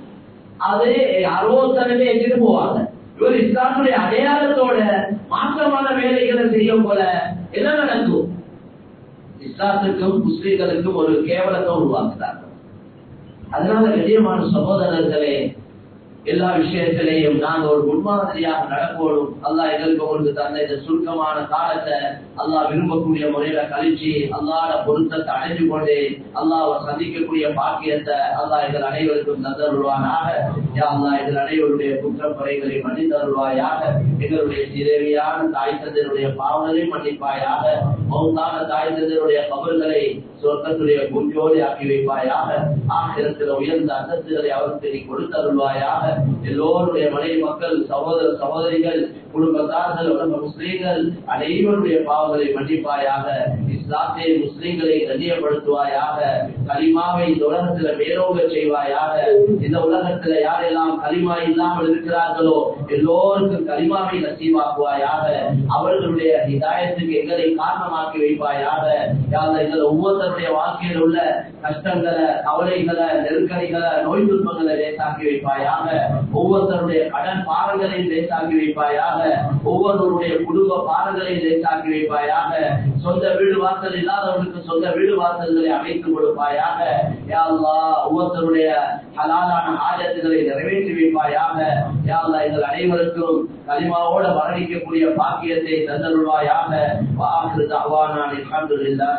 அது அறுபத்தனவே ஏற்றிட்டு போவாங்க. இவர் இஸ்லாத்துடைய அடையாளத்தோட மாற்றமான வேலைகளை செய்ய போல என்ன நடக்கும்? இஸ்லாத்துக்கும் முஸ்லிம்களுக்கும் ஒரு கேவலத்தை உருவாக்குறாங்க. அதனால கண்ணியமான சகோதரர்களே, எல்லா விஷயத்திலையும் நாங்கள் ஒரு முன்மாதிரியாக நடக்கணும். அல்லாஹ் எங்களுக்கு உங்களுக்கு தந்த இந்த சுருக்கமான காலத்தை அல்லாஹ் விரும்பக்கூடிய முறையில கழிச்சு அல்லாஹ்ட பொருத்தத்தை அடைஞ்சு கொண்டு அல்லாஹ்வை சந்திக்கக்கூடிய பாக்கியத்தை அல்லாஹ் எங்கள் அனைவருக்கும் தந்தருள்வானாக. யா அல்லாஹ் எங்கள் அனைவருடைய குற்றக்குறைகளை மன்னித்தருள்வாயாக. எங்களுடைய சிறவியான தாய் தந்தையருடைய பாவங்களை மன்னிப்பாயாக. மௌத்தான தாய் தந்தையருடைய கபர்களை சொர்க்கத்துடைய பூஞ்சோடு ஆக்கி வைப்பாயாக. ஆகிரத்தில் உயர்ந்த அந்தஸ்துகளை அவருக்கு நீ கொடுத்தருள்வாயாக. எல்லோருடைய மனைவி மக்கள், சகோதர சகோதரிகள், குடும்பத்தார்கள், உலக முஸ்லீம்கள் அனைவருடைய பாவங்களை மன்னிப்பாயாக. இஸ்லாத்தை முஸ்லீம்களை கண்ணியப்படுத்துவாயாக. கலிமாவை இந்த உலகத்துல மேலோங்க செய்வாயாக. இந்த உலகத்துல யாரெல்லாம் கலிமா இல்லாமல் இருக்கிறார்களோ எல்லோருக்கும் கலிமாவை நசீவாக்குவாயாக. அவர்களுடைய ஹிதாயத்துக்கு எங்களை காரணமாக்கி வைப்பாயாக. எங்களை ஒவ்வொருத்தருடைய வாழ்க்கையில் உள்ள கஷ்டங்களை, கவலைகளை, நெருக்கடிகளை, நோய் துன்பங்களை லேசாக்கி வைப்பாயாக. ஒவ்வொருத்தருடைய கடன் பாரங்களையும் லேசாக்கி வைப்பாயாக. ஒவ்வொருவருடைய குடும்ப பாரங்களையும் லேசாக்கி வைப்பாயாக. சொந்த வீடு வாசல் இல்லாதவர்களுக்கு சொந்த வீடு வாசல்களை அமைத்து கொடுப்பாயாக. யா அல்லாஹ் ஒவ்வொருத்தருடைய ஹலாலான ஆஜத்துகளை நிறைவேற்றி வைப்பாயாக. யா அல்லாஹ் எங்கள் அனைவருக்கும் கலிமாவோட மரணிக்கக்கூடிய பாக்கியத்தை தந்தருள்வாயாக. வஆகிரு தஅவானா அல்ஹம்துலில்லாஹ்.